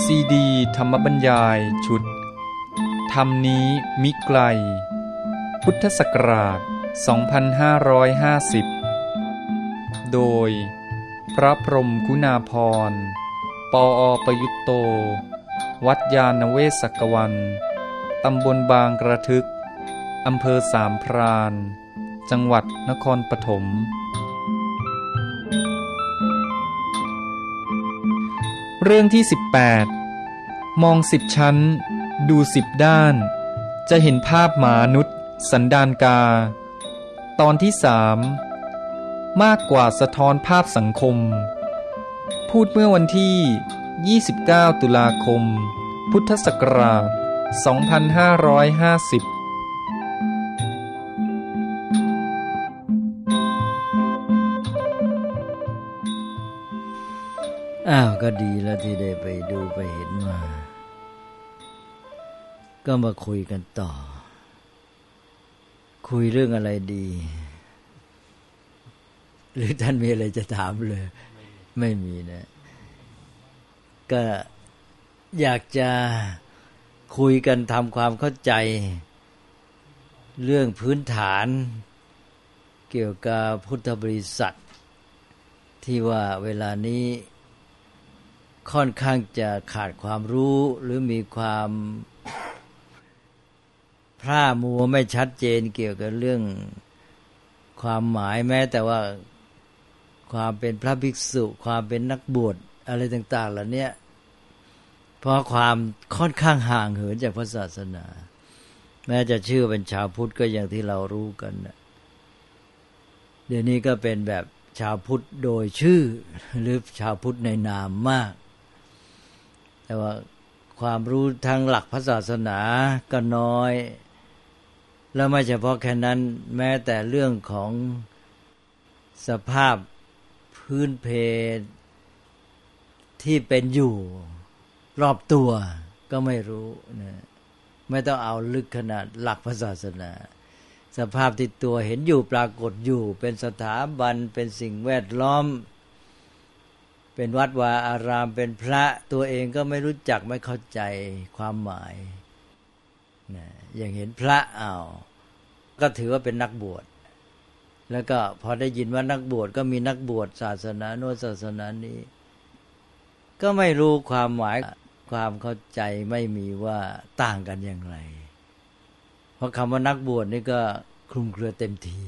ซีดีธรรมบรรยายชุดธรรมนี้มิไกลพุทธศักราช 2550 โดยพระพรหมคุณาภรณ์ ปอ.ประยุตโต วัดยาณเวศกวัน ตำบลบางกระทึก อำเภอสามพราน จังหวัดนครปฐมเรื่องที่ 18 มอง10 ชั้นดู10 ด้านจะเห็นภาพมนุษย์สันดานกาตอนที่ 3 มากกว่าสะท้อนภาพสังคมพูดเมื่อวันที่ 29 ตุลาคม พุทธศักราช 2550 ก็ดีแล้วที่ได้ไปดูไปเห็นมาก็มาคุยกันต่อคุยเรื่องอะไรดีหรือท่านมีอะไรจะถามเลยไม่มีนะก็อยากจะคุยกันทำความเข้าใจเรื่องพื้นฐานเกี่ยวกับพุทธบริษัทที่ว่าเวลานี้ค่อนข้างจะขาดความรู้หรือมีความพร่ามัวไม่ชัดเจนเกี่ยวกับเรื่องความหมายแม้แต่ว่าความเป็นพระภิกษุความเป็นนักบวชอะไรต่างๆเหล่านี้เพราะความค่อนข้างห่างเหินจากพระศาสนาแม้จะชื่อเป็นชาวพุทธก็อย่างที่เรารู้กันนะเดี๋ยวนี้ก็เป็นแบบชาวพุทธโดยชื่อหรือชาวพุทธในนามมากแต่ว่าความรู้ทางหลักพระศาสนาก็น้อยแล้วไม่เฉพาะแค่นั้นแม้แต่เรื่องของสภาพพื้นเพที่เป็นอยู่รอบตัวก็ไม่รู้นะไม่ต้องเอาลึกขนาดหลักพระศาสนาสภาพที่ตัวเห็นอยู่ปรากฏอยู่เป็นสถาบันเป็นสิ่งแวดล้อมเป็นวัดวาอารามเป็นพระตัวเองก็ไม่รู้จักไม่เข้าใจความหมายนะอย่างเห็นพระก็ถือว่าเป็นนักบวชแล้วก็พอได้ยินว่านักบวชก็มีนักบวชศาสนาโน้นศาสนานี้ก็ไม่รู้ความหมายความเข้าใจไม่มีว่าต่างกันอย่างไรเพราะคำว่านักบวชนี่ก็คลุมเครือเต็มที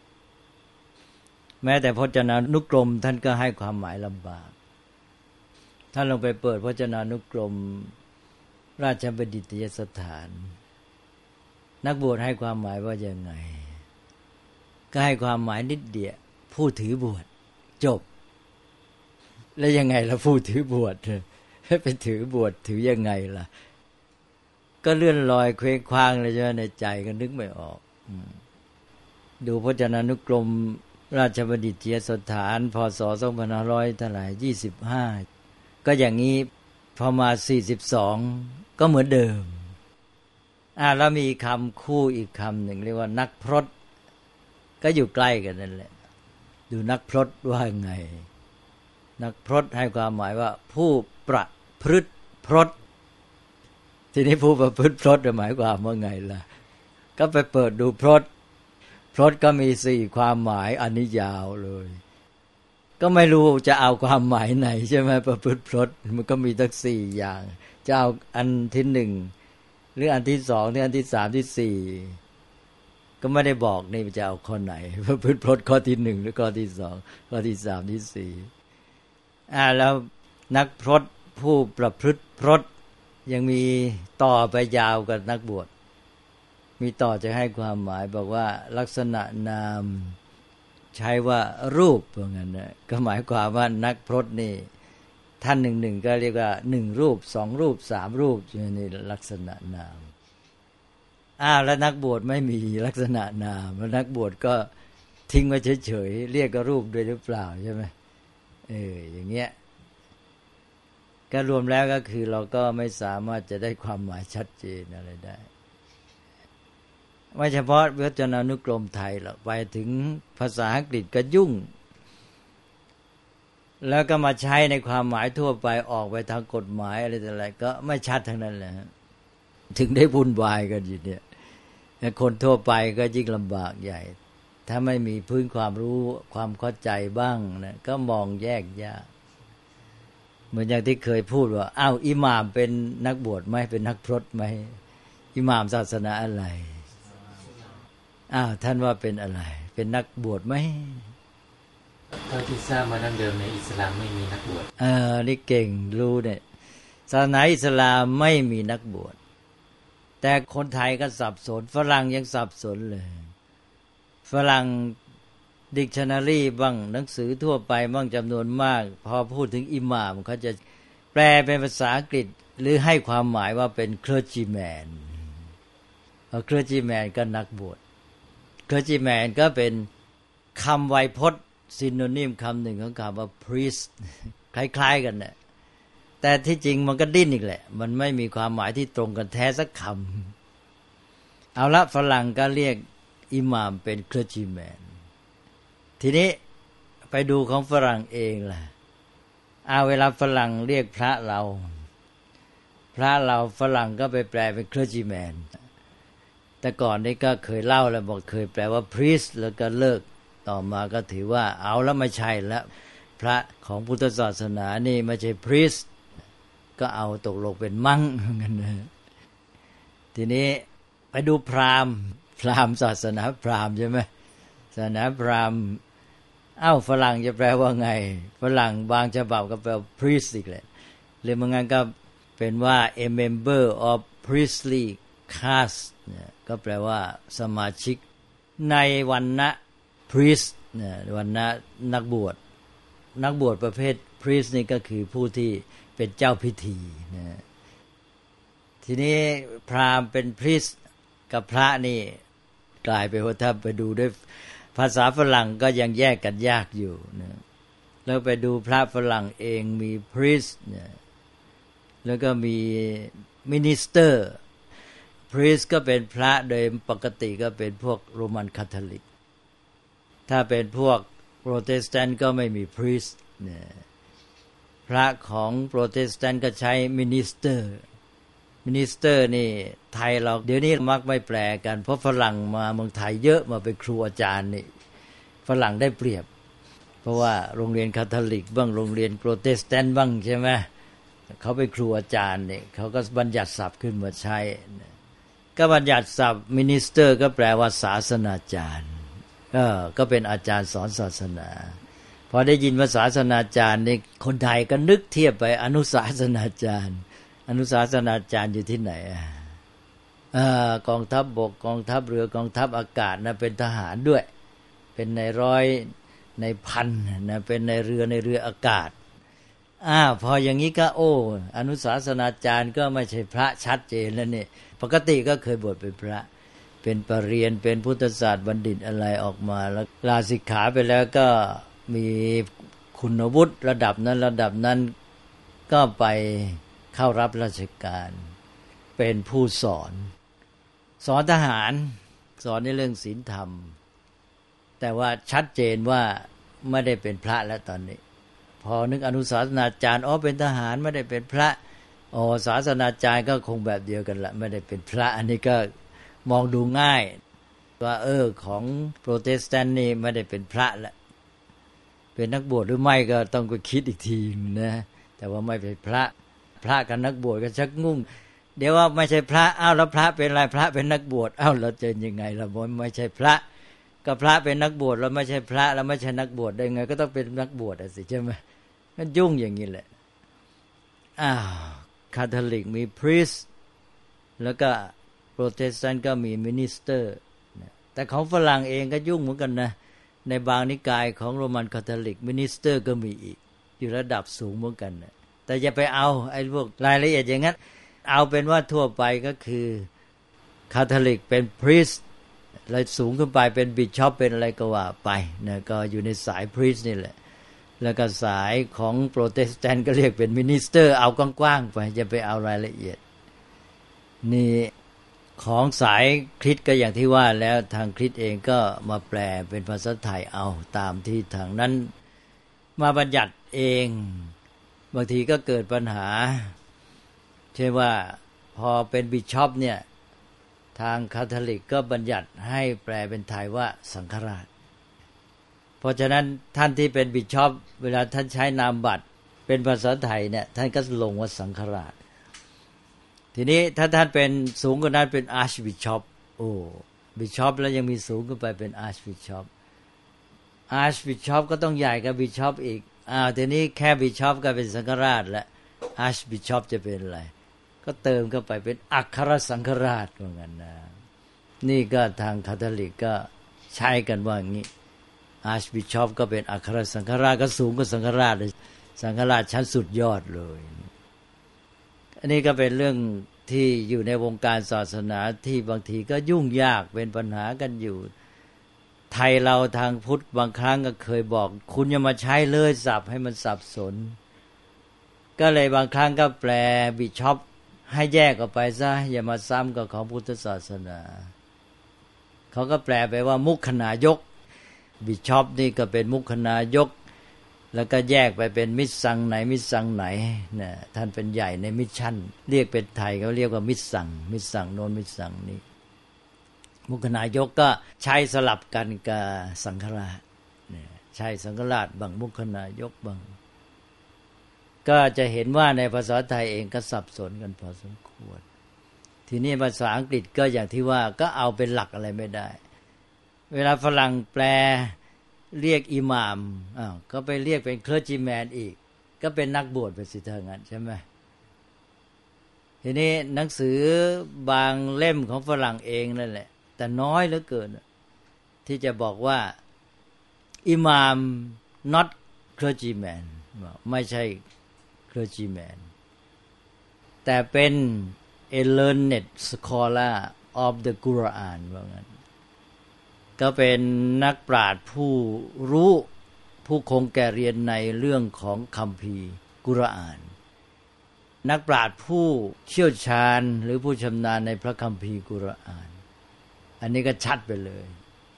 แม้แต่พจนานุกรมท่านก็ให้ความหมายลำบากท่านลองไปเปิดพจนานุกรมราชบัณฑิตยสถานนักบวชให้ความหมายว่ายังไงก็ให้ความหมายนิดเดียวผู้ถือบวชจบแล้วยังไงล่ะผู้ถือบวชไปถือบวชถือยังไงล่ะก็เลื่อนลอยเคว้งคว้างเลยใช่ไหมในใจก็นึกไม่ออกดูพจนานุกรมราชบัณฑิตยสถานพ.ศ. 2525ก็อย่างนี้พอมา42ก็เหมือนเดิมแล้วมีคำคู่อีกคำหนึ่งเรียกว่านักพรตก็อยู่ใกล้กันนั่นแหละดูนักพรตว่าไงนักพรตให้ความหมายว่าผู้ประพฤติพรตทีนี้ผู้ประพฤติพรตหมายความว่าไงล่ะก็ไปเปิดดูพรตก็มี4ความหมายอันนี้ยาวเลยก็ไม่รู้จะเอาความหมายไหนใช่ไหมประพฤติพรตมันก็มีตั้ง4อย่างจะเอาอันที่1หรืออันที่2หรืออันที่3ที่4ก็ไม่ได้บอกนี่จะเอาข้อไหนประพฤติพรตข้อที่1หรือข้อที่2ข้อที่3ที่4แล้วนักพรตผู้ประพฤติพรตยังมีต่อไปยาวกับนักบวชมีต่อจะให้ความหมายบอกว่าลักษณะนามใช้ว่ารูปว่างั้นนะก็หมายความว่านักพรตนี่ท่านหนึ่งก็เรียกว่า1รูป2รูป3รูปนี่ลักษณะนามแล้วนักบวชไม่มีลักษณะนามแล้วนักบวชก็ทิ้งไว้เฉยๆเรียกก็รูปด้วยหรือเปล่าใช่ไหมอย่างเงี้ยก็รวมแล้วก็คือเราก็ไม่สามารถจะได้ความหมายชัดเจนอะไรได้ไม่เฉพาะพจนานุกรมไทยหรอกไปถึงภาษาอังกฤษก็ยุ่งแล้วก็มาใช้ในความหมายทั่วไปออกไปทางกฎหมายอะไรต่ออะไรก็ไม่ชัดทั้งนั้นแหละถึงได้วุ่นวายกันอยู่เนี่ยคนทั่วไปก็ยิ่งลำบากใหญ่ถ้าไม่มีพื้นความรู้ความเข้าใจบ้างนะก็มองแยกยากเหมือนอย่างที่เคยพูดว่าอ้าวอิหม่ามเป็นนักบวชไหมเป็นนักพรตไหมอิหม่ามศาสนาอะไรอ้าวท่านว่าเป็นอะไรเป็นนักบวชไหมเท่าที่ทราบมาดั้งเดิมในอิสลามไม่มีนักบวชนี่เก่งรู้เนี่ยศาสนาอิสลามไม่มีนักบวชแต่คนไทยก็สับสนฝรั่งยังสับสนเลยฝรั่งดิกชันนารีบ้างหนังสือทั่วไปบ้างจำนวนมากพอพูดถึงอิหม่ามเขาจะแปลเป็นภาษาอังกฤษหรือให้ความหมายว่าเป็น clergyman clergyman ก็นักบวช clergyman ก็เป็นคำไวยพจน์ซิโนนิมคำหนึ่งของคำว่า priest คล้ายๆกันนะแต่ที่จริงมันก็ดิ้นอีกแหละมันไม่มีความหมายที่ตรงกันแท้สักคำเอาละฝรั่งก็เรียกอิหม่ามเป็น clergyman ทีนี้ไปดูของฝรั่งเองล่ะเวลาฝรั่งเรียกพระเราฝรั่งก็ไปแปลเป็น clergyman แต่ก่อนนี้ก็เคยเล่าแล้วบอกเคยแปลว่า priest แล้วก็เลิกต่อมาก็ถือว่าเอาแล้วไม่ใช่แล้วพระของพุทธศาสนานี่ไม่ใช่ priest ก็เอาตกลงเป็นมั่งกันนะทีนี้ไปดูพราหมณ์ศาสนาพราหมณ์ใช่ไหมศาสนาพราหมณ์ฝรั่งจะแปลว่าไงฝรั่งบางฉบับก็แปล priest อีกแหละหรือมันงั้นก็เป็นว่า a member of priestly caste เนี่ยก็แปลว่าสมาชิกในวรรณะ priest เนี่ยวรรณะนักบวชประเภท priest นี่ก็คือผู้ที่เป็นเจ้าพิธีนะทีนี้พราหมณ์เป็น priest กับพระนี่กลายไปว่าถ้าไปดูด้วยภาษาฝรั่งก็ยังแยกกันยากอยู่นะแล้วไปดูพระฝรั่งเองมี priest เนี่ยแล้วก็มี minister priest ก็เป็นพระโดยปกติก็เป็นพวกโรมันคาทอลิกถ้าเป็นพวกโปรเตสแตนต์ก็ไม่มี priest เนี่ยพระของโปรเตสแตนต์ก็ใช้ minister นี่ไทยเราเดี๋ยวนี้มักไม่แปลกันเพราะฝรั่งมาเมืองไทยเยอะมาเป็นครูอาจารย์นี่ฝรั่งได้เปรียบเพราะว่าโรงเรียนคาทอลิกบ้างโรงเรียนโปรเตสแตนต์บ้างใช่ไหมเขาเป็นครูอาจารย์นี่เขาก็บัญญัติศัพท์ขึ้นมาใช้ก็บัญญัติศัพท์ minister ก็แปลว่าศาสนาจารย์ก็เป็นอาจารย์สอนศาสนาพอได้ยินว่าศาสนาจารย์นี่คนไทยก็นึกเทียบไปอนุศาสนาจารย์อยู่ที่ไหนกองทัพบกกองทัพเรือกองทัพอากาศนะเป็นทหารด้วยเป็นในร้อยในพันนะเป็นในเรืออากาศพออย่างนี้ก็อนุศาสนาจารย์ก็ไม่ใช่พระชัดเจนแล้วนี่ปกติก็เคยบวชเป็นพระเป็นปรริญญาเป็นพุทธศาสตร์บัณฑิตอะไรออกมาแล้วลาสิกขาไปแล้วก็มีคุณวุฒิระดับนั้นก็ไปเข้ารับราชการเป็นผู้สอนทหารสอนในเรื่องศีลธรรมแต่ว่าชัดเจนว่าไม่ได้เป็นพระแล้วตอนนี้พอนึกอนุศาสนาจารย์เป็นทหารไม่ได้เป็นพระศาสนาจารย์ก็คงแบบเดียวกันละไม่ได้เป็นพระอันนี้ก็มองดูง่ายว่าของโปรเตสแตนต์นี่ไม่ได้เป็นพระละเป็นนักบวชหรือไม่ก็ต้องไปคิดอีกทีนะแต่ว่าไม่เป็นพระกับนักบวชก็ชักงุ่งเดี๋ยวว่าไม่ใช่พระแล้วพระเป็นอะไรพระเป็นนักบวชเราจะยังไงล่ะไม่ใช่พระกับพระเป็นนักบวชแล้วไม่ใช่พระแล้วไม่ใช่นักบวชได้ไงก็ต้องเป็นนักบวชสิใช่ไหมมันยุ่งอย่างนี้แหละคาทอลิกมี priest แล้วก็โปรเตสแตนต์ก็มี minister แต่ของฝรั่งเองก็ยุ่งเหมือนกันนะในบางนิกายของโรมันคาทอลิก minister ก็มีอีกอยู่ระดับสูงเหมือนกันนะแต่อย่าไปเอาไอ้พวกรายละเอียดอย่างนั้นเอาเป็นว่าทั่วไปก็คือคาทอลิกเป็น priest แล้วสูงขึ้นไปเป็นบิชอปเป็นอะไรก็ว่าไปนะก็อยู่ในสาย priest นี่แหละแล้วก็สายของโปรเตสแตนต์ก็เรียกเป็น minister เอากว้างๆไปอย่าไปเอารายละเอียดนี่ของสายคริสต์ก็อย่างที่ว่าแล้วทางคริสต์เองก็มาแปลเป็นภาษาไทยเอาตามที่ทางนั้นมาบัญญัติเองบางทีก็เกิดปัญหาเช่นว่าพอเป็นบิชอปเนี่ยทางคาทอลิกก็บัญญัติให้แปลเป็นไทยว่าสังฆราชเพราะฉะนั้นท่านที่เป็นบิชอปเวลาท่านใช้นามบัตรเป็นภาษาไทยเนี่ยท่านก็ลงว่าสังฆราชทีนี้ถ้าท่านเป็นสูงกว่านั้นเป็นอาร์ชบิชอปโอ้บิชอปแล้วยังมีสูงขึ้นไปเป็นอาร์ชบิชอปอาร์ชบิชอปก็ต้องใหญ่กว่าบิชอปอีกทีนี้แค่บิชอปก็เป็นสังฆราชแล้วอาร์ชบิชอปจะเป็นอะไรก็เติมเข้าไปเป็นอัครสังฆราชเหมือนกันนะนี่ก็ทางคาทอลิกก็ใช้กันว่าอย่างนี้อาร์ชบิชอปก็เป็นอัครสังฆราชก็สูงกว่าสังฆราชเลยสังฆราชชั้นสุดยอดเลยอันนี้ก็เป็นเรื่องที่อยู่ในวงการศาสนาที่บางทีก็ยุ่งยากเป็นปัญหากันอยู่ไทยเราทางพุทธบางครั้งก็เคยบอกคุณอย่ามาใช้เลยศัพท์ให้มันสับสนก็เลยบางครั้งก็แปลบิชอปให้แยกออกไปซะอย่ามาซ้ำกับของพุทธศาสนาเขาก็แปลไปว่ามุขนายกบิชอปนี่ก็เป็นมุขนายกแล้วก็แยกไปเป็นมิตรสังไหนมิตรสังไหนนะท่านเป็นใหญ่ในมิชชั่นเรียกเป็นไทยเขาเรียกว่ามิตรสังมิตรสังโน้นมิตรสังนี้มุขนายกก็ใช้สลับกันกับสังฆราชใช้สังฆราชบางมุขนายกบางก็จะเห็นว่าในภาษาไทยเองก็สับสนกันพอสมควรทีนี้ภาษาอังกฤษก็อย่างที่ว่าก็เอาเป็นหลักอะไรไม่ได้เวลาฝรั่งแปลเรียกอิหม่ามก็ไปเรียกเป็นเคลอร์จิแมนอีกก็เป็นนักบวชไปสิเท่านั้นใช่ไหมทีนี้หนังสือบางเล่มของฝรั่งเองนั่นแหละแต่น้อยเหลือเกินที่จะบอกว่าอิหม่าม not clergyman ไม่ใช่ clergyman แต่เป็น a learned scholar of the Quran ว่างั้นก็เป็นนักปราชญ์ผู้รู้ผู้คงแก่เรียนในเรื่องของคัมภีร์กุรอานนักปราชญ์ผู้เชี่ยวชาญหรือผู้ชำนาญในพระคัมภีร์กุรอานอันนี้ก็ชัดไปเลย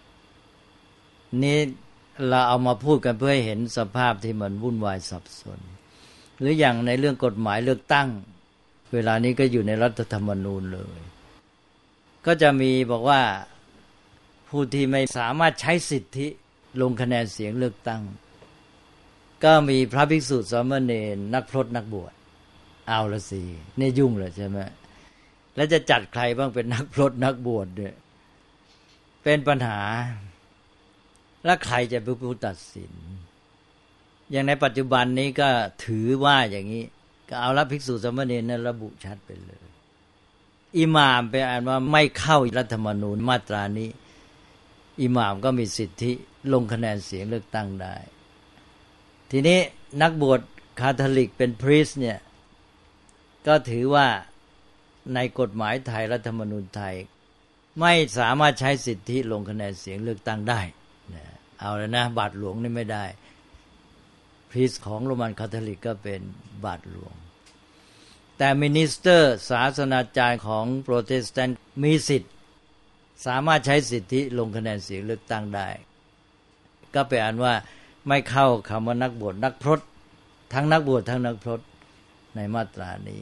นี่เราเอามาพูดกันเพื่อให้เห็นสภาพที่มันวุ่นวายสับสนหรืออย่างในเรื่องกฎหมายเลือกตั้งเวลานี้ก็อยู่ในรัฐธรรมนูญเลยก็จะมีบอกว่าผู้ที่ไม่สามารถใช้สิทธิลงคะแนนเสียงเลือกตั้งก็มีพระภิกษุสามเณรนักพรตนักบวชเอาละสินี่ยุ่งเลยใช่ไหมแล้วจะจัดใครบ้างเป็นนักพรตนักบวชเนี่ยเป็นปัญหาแล้วใครจะเป็นผู้ตัดสินอย่างในปัจจุบันนี้ก็ถือว่าอย่างนี้ก็เอาละภิกษุสามเณรนั้นระบุชัดไปเลยอิหม่ามไปอ่านว่าไม่เข้ารัฐธรรมนูญมาตรานี้อิหม่ามก็มีสิทธิลงคะแนนเสียงเลือกตั้งได้ทีนี้นักบวชคาทอลิกเป็นพรีสต์เนี่ยก็ถือว่าในกฎหมายไทยรัฐธรรมนูญไทยไม่สามารถใช้สิทธิลงคะแนนเสียงเลือกตั้งได้เอาแล้วนะบาทหลวงนี่ไม่ได้พรีสต์ของโรมันคาทอลิกก็เป็นบาทหลวงแต่มินิสเตอร์ศาสนาจารย์ของโปรเตสแตนต์มีสิทธิ์สามารถใช้สิทธิลงคะแนนเสียงเลือกตั้งได้ก็แปลว่าไม่เข้าคำว่านักบวชนักพรตทั้งนักบวชทั้งนักพรตในมาตรานี้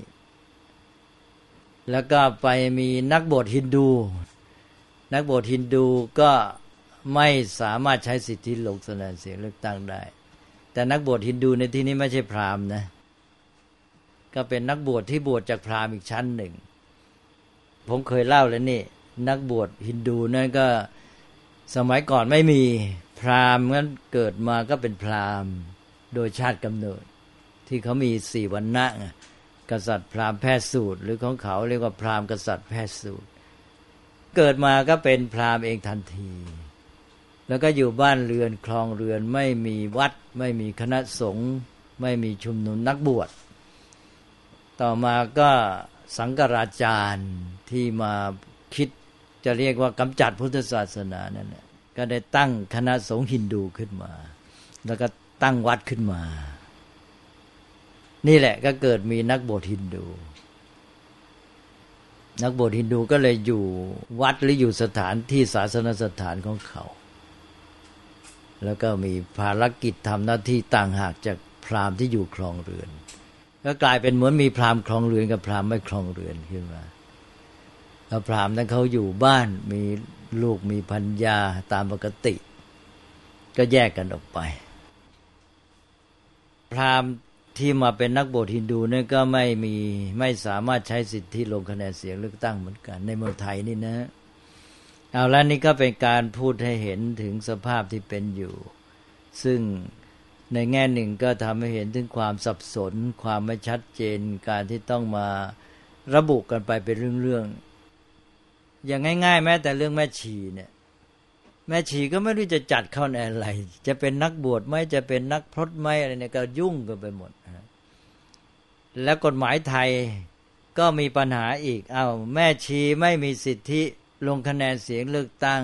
แล้วก็ไปมีนักบวชฮินดูนักบวชฮินดูก็ไม่สามารถใช้สิทธิลงคะแนนเสียงเลือกตั้งได้แต่นักบวชฮินดูในที่นี้ไม่ใช่พราหมณ์นะก็เป็นนักบวชที่บวชจากพราหมณ์อีกชั้นหนึ่งผมเคยเล่าแล้วนี่นักบวชฮินดูนั่นก็สมัยก่อนไม่มีพราหมณ์งั้นเกิดมาก็เป็นพราหมณ์โดยชาติกำเนิดที่เขามี4วรรณะกษัตริย์พราหมณ์แพทย์สูตรหรือของเขาเรียกว่าพราหมณ์กษัตริย์แพทย์สูตรเกิดมาก็เป็นพราหมณ์เองทันทีแล้วก็อยู่บ้านเรือนครองเรือนไม่มีวัดไม่มีคณะสงฆ์ไม่มีชุมนุมนักบวชต่อมาก็สังฆราจารย์ที่มาคิดจะเรียกว่ากำจัดพุทธศาสนานั่นแหละก็ได้ตั้งคณะสงฆ์ฮินดูขึ้นมาแล้วก็ตั้งวัดขึ้นมานี่แหละก็เกิดมีนักบวชฮินดูนักบวชฮินดูก็เลยอยู่วัดหรืออยู่สถานที่ศาสนสถานของเขาแล้วก็มีภารกิจทำหน้าที่ต่างหากจากพราหมณ์ที่อยู่ครองเรือนก็กลายเป็นเหมือนมีพราหมณ์ครองเรือนกับพราหมณ์ไม่ครองเรือนขึ้นมาแล้วพราหมณ์นั้นเขาอยู่บ้านมีลูกมีภรรยาตามปกติก็แยกกันออกไปพราหมณ์ที่มาเป็นนักบวชฮินดูเนี่ยก็ไม่สามารถใช้สิทธิลงคะแนนเสียงเลือกตั้งเหมือนกันในเมืองไทยนี่นะเอาแล้วนี่ก็เป็นการพูดให้เห็นถึงสภาพที่เป็นอยู่ซึ่งในแง่หนึ่งก็ทำให้เห็นถึงความสับสนความไม่ชัดเจนการที่ต้องมาระบุกันไปเป็นเรื่องๆอย่างง่ายๆแม้แต่เรื่องแม่ชีเนี่ยแม่ชีก็ไม่รู้จะจัดเข้าในอะไรจะเป็นนักบวชไหมจะเป็นนักพรตไหมอะไรเนี่ยก็ยุ่งกันไปหมดแล้วกฎหมายไทยก็มีปัญหาอีกแม่ชีไม่มีสิทธิลงคะแนนเสียงเลือกตั้ง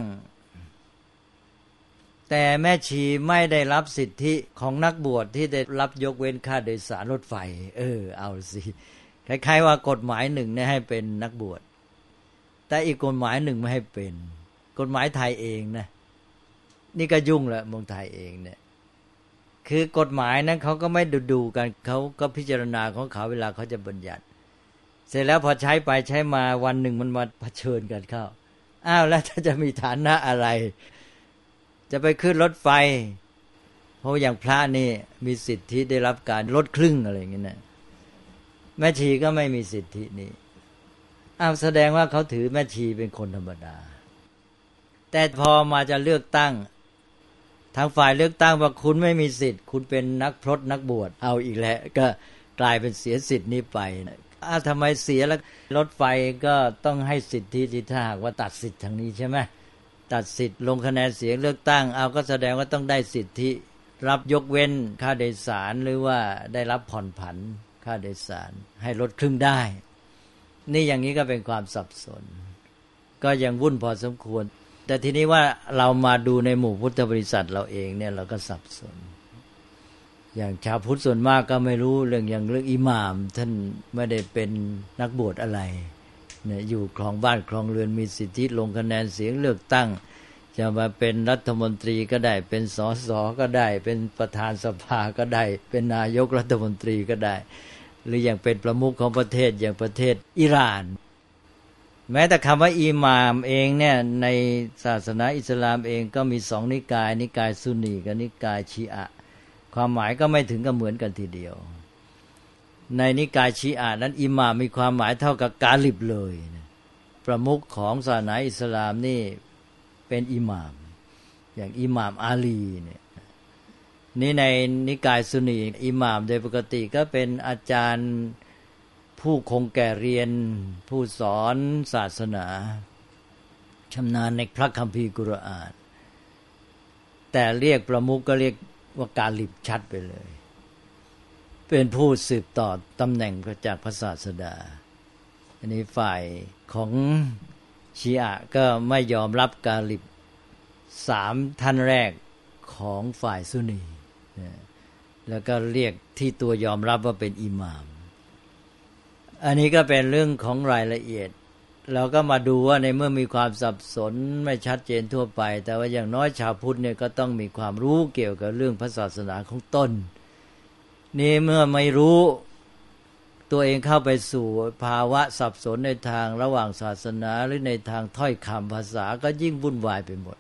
แต่แม่ชีไม่ได้รับสิทธิของนักบวชที่ได้รับยกเว้นค่าโดยสารรถไฟเอาสิคล้ายๆว่ากฎหมายหนึ่งเนี่ยให้เป็นนักบวชแต่อีกกฎหมายหนึ่งไม่ให้เป็นกฎหมายไทยเองนะนี่ก็ยุ่งแล้วเมืองไทยเองเนี่ยคือกฎหมายนั้นเขาก็ไม่ดูกันเขาก็พิจารณาของเขาเวลาเขาจะบัญญัติเสร็จแล้วพอใช้ไปใช้มาวันหนึ่งมันมาเผชิญกันเข้าแล้วถ้าจะมีฐานะอะไรจะไปขึ้นรถไฟเพราะอย่างพระนี่มีสิทธิได้รับการลดครึ่งอะไรอย่างเงี้ยนะแม่ชีก็ไม่มีสิทธินี้แสดงว่าเขาถือแม่ชีเป็นคนธรรมดาแต่พอมาจะเลือกตั้งทางฝ่ายเลือกตั้งว่าคุณไม่มีสิทธิ์คุณเป็นนักพรตนักบวชเอาอีกแล้วก็กลายเป็นเสียสิทธิ์นี้ไปทำไมเสียแล้วรถไฟก็ต้องให้สิทธิที่ถ้าหากว่าตัดสิทธิ์ทางนี้ใช่ไหมตัดสิทธิ์ลงคะแนนเสียงเลือกตั้งก็แสดงว่าต้องได้สิทธิรับยกเว้นค่าโดยสารหรือว่าได้รับผ่อนผันค่าโดยสารให้ลดครึ่งได้นี่อย่างนี้ก็เป็นความสับสนก็ยังวุ่นพอสมควรแต่ทีนี้ว่าเรามาดูในหมู่พุทธบริษัทเราเองเนี่ยเราก็สับสนอย่างชาวพุทธส่วนมากก็ไม่รู้เรื่องอิหม่ามท่านไม่ได้เป็นนักบวชอะไรเนี่ยอยู่ครองบ้านครองเรือนมีสิทธิลงคะแนนเสียงเลือกตั้งจะมาเป็นรัฐมนตรีก็ได้เป็นสสก็ได้เป็นประธานสภาก็ได้เป็นนายกรัฐมนตรีก็ได้หรืออย่างเป็นประมุขของประเทศอย่างประเทศอิหร่านแม้แต่คำว่าอิหม่ามเองเนี่ยในศาสนาอิสลามเองก็มีสองนิกายซุนนีกับนิกายชีอะห์ความหมายก็ไม่ถึงกับเหมือนกันทีเดียวในนิกายชีอะห์นั้นอิหม่ามมีความหมายเท่ากับกาลิบเลยประมุขของศาสนาอิสลามนี่เป็นอิหม่ามอย่างอิหม่ามอาลีเนี่ยนี่ในนิกายซุนนีอิหม่ามโดยปกติก็เป็นอาจารย์ผู้คงแก่เรียนผู้สอนศาสนาชำนาญในพระคัมภีร์กุรอานแต่เรียกประมุขก็เรียกว่ากาลิบชัดไปเลยเป็นผู้สืบต่อตำแหน่งจากพระศาสดาอันนี้ฝ่ายของชีอะห์ก็ไม่ยอมรับกาลิบ3ท่านแรกของฝ่ายซุนนีแล้วก็เรียกที่ตัวยอมรับว่าเป็นอิหม่ามอันนี้ก็เป็นเรื่องของรายละเอียดเราก็มาดูว่าในเมื่อมีความสับสนไม่ชัดเจนทั่วไปแต่ว่าอย่างน้อยชาวพุทธเนี่ยก็ต้องมีความรู้เกี่ยวกับเรื่องพระศาสนาของตนนี่เมื่อไม่รู้ตัวเองเข้าไปสู่ภาวะสับสนในทางระหว่างศาสนาหรือในทางถ้อยคำภาษาก็ยิ่งวุ่นวายไปหมด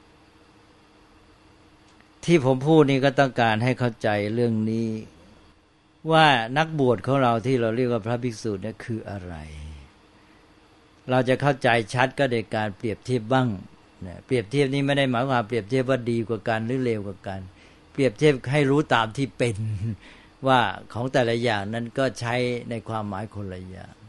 ที่ผมพูดนี่ก็ต้องการให้เข้าใจเรื่องนี้ว่านักบวชของเราที่เราเรียกว่าพระภิกษุเนี่ยคืออะไรเราจะเข้าใจชัดก็โดยการเปรียบเทียบบ้างเปรียบเทียบนี้ไม่ได้หมายความเปรียบเทียบว่าดีกว่ากันหรือเลวกว่ากันเปรียบเทียบให้รู้ตามที่เป็นว่าของแต่ละอย่างนั้นก็ใช้ในความหมายคนละ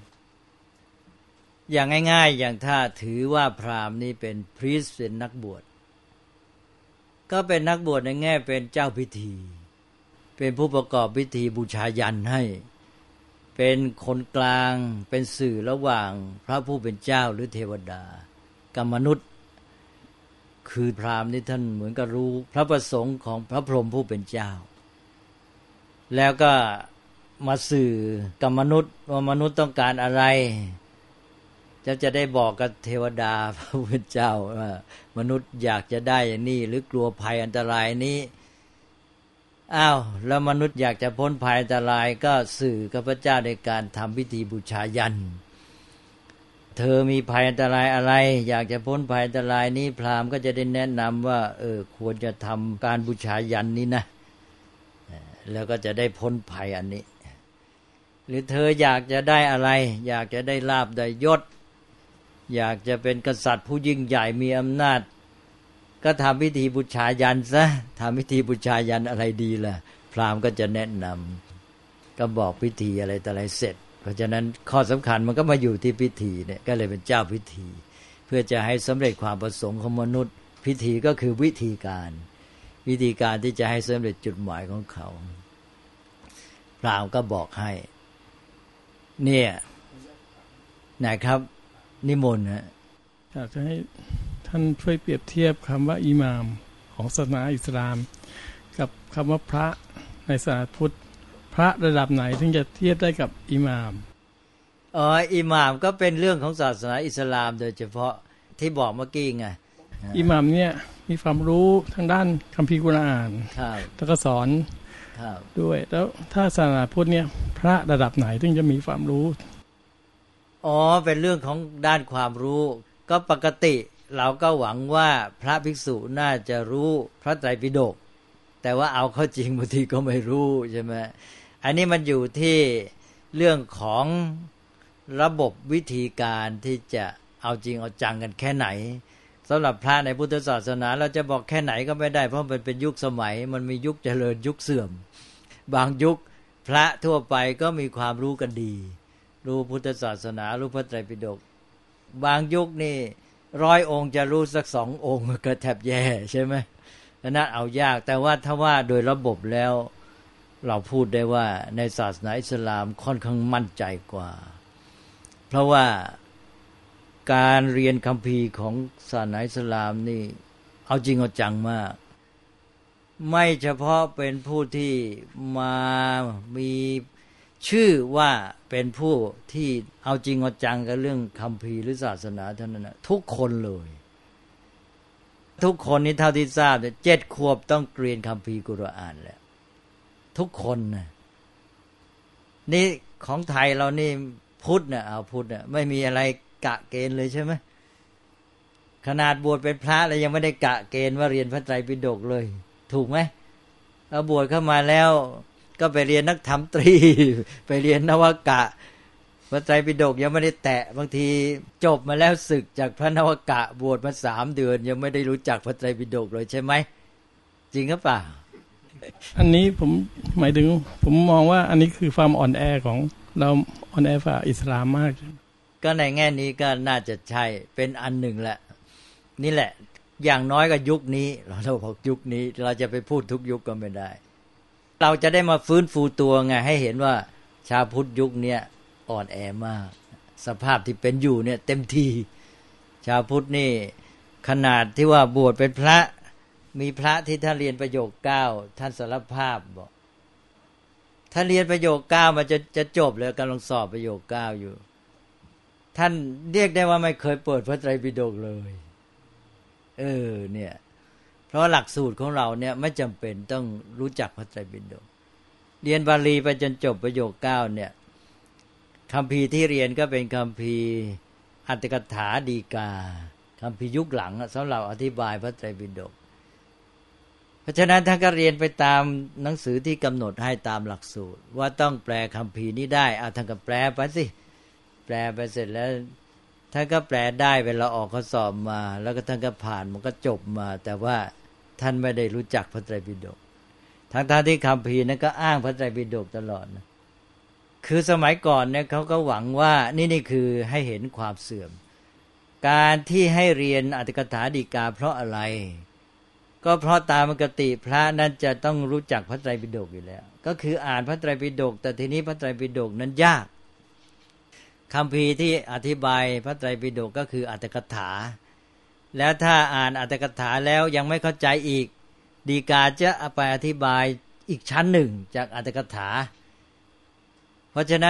อย่างง่ายๆอย่างถ้าถือว่าพราหมณ์นี่เป็นพรีสต์เป็นนักบวชก็เป็นนักบวชในแง่เป็นเจ้าพิธีเป็นผู้ประกอบพิธีบูชายัญให้เป็นคนกลางเป็นสื่อระหว่างพระผู้เป็นเจ้าหรือเทวดากับมนุษย์คือพราหมณ์นี่ท่านเหมือนกับรู้พระประสงค์ของพระพรหมผู้เป็นเจ้าแล้วก็มาสื่อกับมนุษย์ว่ามนุษย์ต้องการอะไรจะได้บอกกับเทวดาพระพุทธเจ้าว่ามนุษย์อยากจะได้อย่างนี้หรือกลัวภัยอันตรายนี้อ้าวแล้วมนุษย์อยากจะพ้นภัยอันตรายก็สื่อกับพระเจ้าในการทำพิธีบูชายัญเธอมีภัยอันตรายอะไรอยากจะพ้นภัยอันตรายนี้พราหมณ์ก็จะได้แนะนำว่าควรจะทำการบูชายัญนี้นะแล้วก็จะได้พ้นภัยอันนี้หรือเธออยากจะได้อะไรอยากจะได้ลาภได้ยศอยากจะเป็นกษัตริย์ผู้ยิ่งใหญ่มีอำนาจก็ทำพิธีบูชายัญซะทำพิธีบูชายัญอะไรดีล่ะพราหมณ์ก็จะแนะนำก็บอกพิธีอะไรต่ออะไรเสร็จเพราะฉะนั้นข้อสำคัญมันก็มาอยู่ที่พิธีเนี่ยก็เลยเป็นเจ้าพิธีเพื่อจะให้สำเร็จความประสงค์ของมนุษย์พิธีก็คือวิธีการที่จะให้สำเร็จจุดหมายของเขาพราหมณ์ก็บอกให้เนี่ยนะครับนิมนต์ฮะอยากจะให้ท่านช่วยเปรียบเทียบคำว่าอิหม่ามของศาสนาอิสลามกับคำว่าพระในศาสนาพุทธพระระดับไหนถึงจะเทียบได้กับอิหม่ามอิหม่ามก็เป็นเรื่องของศาสนาอิสลามโดยเฉพาะที่บอกเมื่อกี้ไงอิหม่ามเนี่ยมีความรู้ทางด้านคัมภีร์กุรอานแล้วก็สอนด้วยแล้วถ้าศาสนาพุทธเนี่ยพระระดับไหนถึงจะมีความรู้เป็นเรื่องของด้านความรู้ก็ปกติเราก็หวังว่าพระภิกษุน่าจะรู้พระไตรปิฎกแต่ว่าเอาเข้าจริงบางทีก็ไม่รู้ใช่ไหมอันนี้มันอยู่ที่เรื่องของระบบวิธีการที่จะเอาจริงเอาจังกันแค่ไหนสำหรับพระในพุทธศาสนาเราจะบอกแค่ไหนก็ไม่ได้เพราะมันเป็นยุคสมัยมันมียุคเจริญยุคเสื่อมบางยุคพระทั่วไปก็มีความรู้กันดีรู้พุทธศาสนารู้พระไตรปิฎกบางยุคนี่100 องค์จะรู้สัก2 องค์ก็แทบแย่ใช่ไหมนั่นเอายากแต่ว่าถ้าว่าโดยระบบแล้วเราพูดได้ว่าในศาสนาอิสลามค่อนข้างมั่นใจกว่าเพราะว่าการเรียนคัมภีร์ของศาสนาอิสลามนี่เอาจริงเอาจังมากไม่เฉพาะเป็นผู้ที่มามีชื่อว่าเป็นผู้ที่เอาจริงเอาจังกับเรื่องคัมภีร์หรือศาสนาเท่านั้นนะทุกคนเลยทุกคนนี้เท่าที่ทราบเนี่ย7 ขวบต้องเรียนคัมภีร์กุรอานแล้วทุกคนนะนี่ของไทยเรานี่พุทธนะเอาพุทธนะไม่มีอะไรกะเกณฑ์เลยใช่ไหมขนาดบวชเป็นพระแล้วยังไม่ได้กะเกณฑ์ว่าเรียนพระไตรปิฎกเลยถูกไหมเอาบวชเข้ามาแล้วก็ไปเรียนนักธรรมตรีไปเรียนนวกะพระไตรปิฎกยังไม่ได้แตะบางทีจบมาแล้วศึกจากพระนวกะบวชมา3 เดือนยังไม่ได้รู้จักพระไตรปิฎกเลยใช่ไหมจริงหรือเปล่าอันนี้ผมหมายถึงผมมองว่าอันนี้คือความอ่อนแอของเราอ่อนแอฝ่าอิสลามมากก็ในแง่นี้ก็น่าจะใช่เป็นอันหนึ่งแหละนี่แหละอย่างน้อยก็ยุคนี้เราบอกยุคนี้เราจะไปพูดทุกยุคก็ไม่ได้เราจะได้มาฟื้นฟูตัวไงให้เห็นว่าชาวพุทธยุคนี้อ่อนแอมากสภาพที่เป็นอยู่เนี่ยเต็มทีชาวพุทธนี่ขนาดที่ว่าบวชเป็นพระมีพระที่ท่านเรียนประโยค9ท่านสารภาพบอกท่านเรียนประโยค9มันจะจบเลยกำลังสอบประโยค9อยู่ท่านเรียกได้ว่าไม่เคยเปิดพระไตรปิฎกเลยเนี่ยเพราะหลักสูตรของเราเนี่ยไม่จำเป็นต้องรู้จักพระไตรปิฎกเรียนบาลีไปจนจบประโยค9เนี่ยคัมภีร์ที่เรียนก็เป็นคัมภีร์อรรถกถาฎีกาคัมภีร์ยุคหลังสำหรับอธิบายพระไตรปิฎกเพราะฉะนั้นท่านก็เรียนไปตามหนังสือที่กำหนดให้ตามหลักสูตรว่าต้องแปลคัมภีร์นี้ได้ท่านก็แปลไปสิแปลไปเสร็จแล้วท่านก็แปลได้เวลาออกข้อสอบมาแล้วก็ท่านก็ผ่านมันก็จบมาแต่ว่าท่านไม่ได้รู้จักพระไตรปิฎกทั้งที่คัมภีร์นั้นก็อ้างพระไตรปิฎกตลอดนะคือสมัยก่อนเนี่ยเขาก็หวังว่านี่คือให้เห็นความเสื่อมการที่ให้เรียนอรรถกถาฎีกาเพราะอะไรก็เพราะตามปกติพระนั้นจะต้องรู้จักพระไตรปิฎกอยู่แล้วก็คืออ่านพระไตรปิฎกแต่ทีนี้พระไตรปิฎกนั้นยากคัมภีร์ที่อธิบายพระไตรปิฎกก็คืออรรถกถาแล้วถ้าอ่านอรรถกถาแล้วยังไม่เข้าใจอีกฎีกาจะไปอธิบายอีกชั้นหนึ่งจากอรรถกถาเพราะฉะนั้น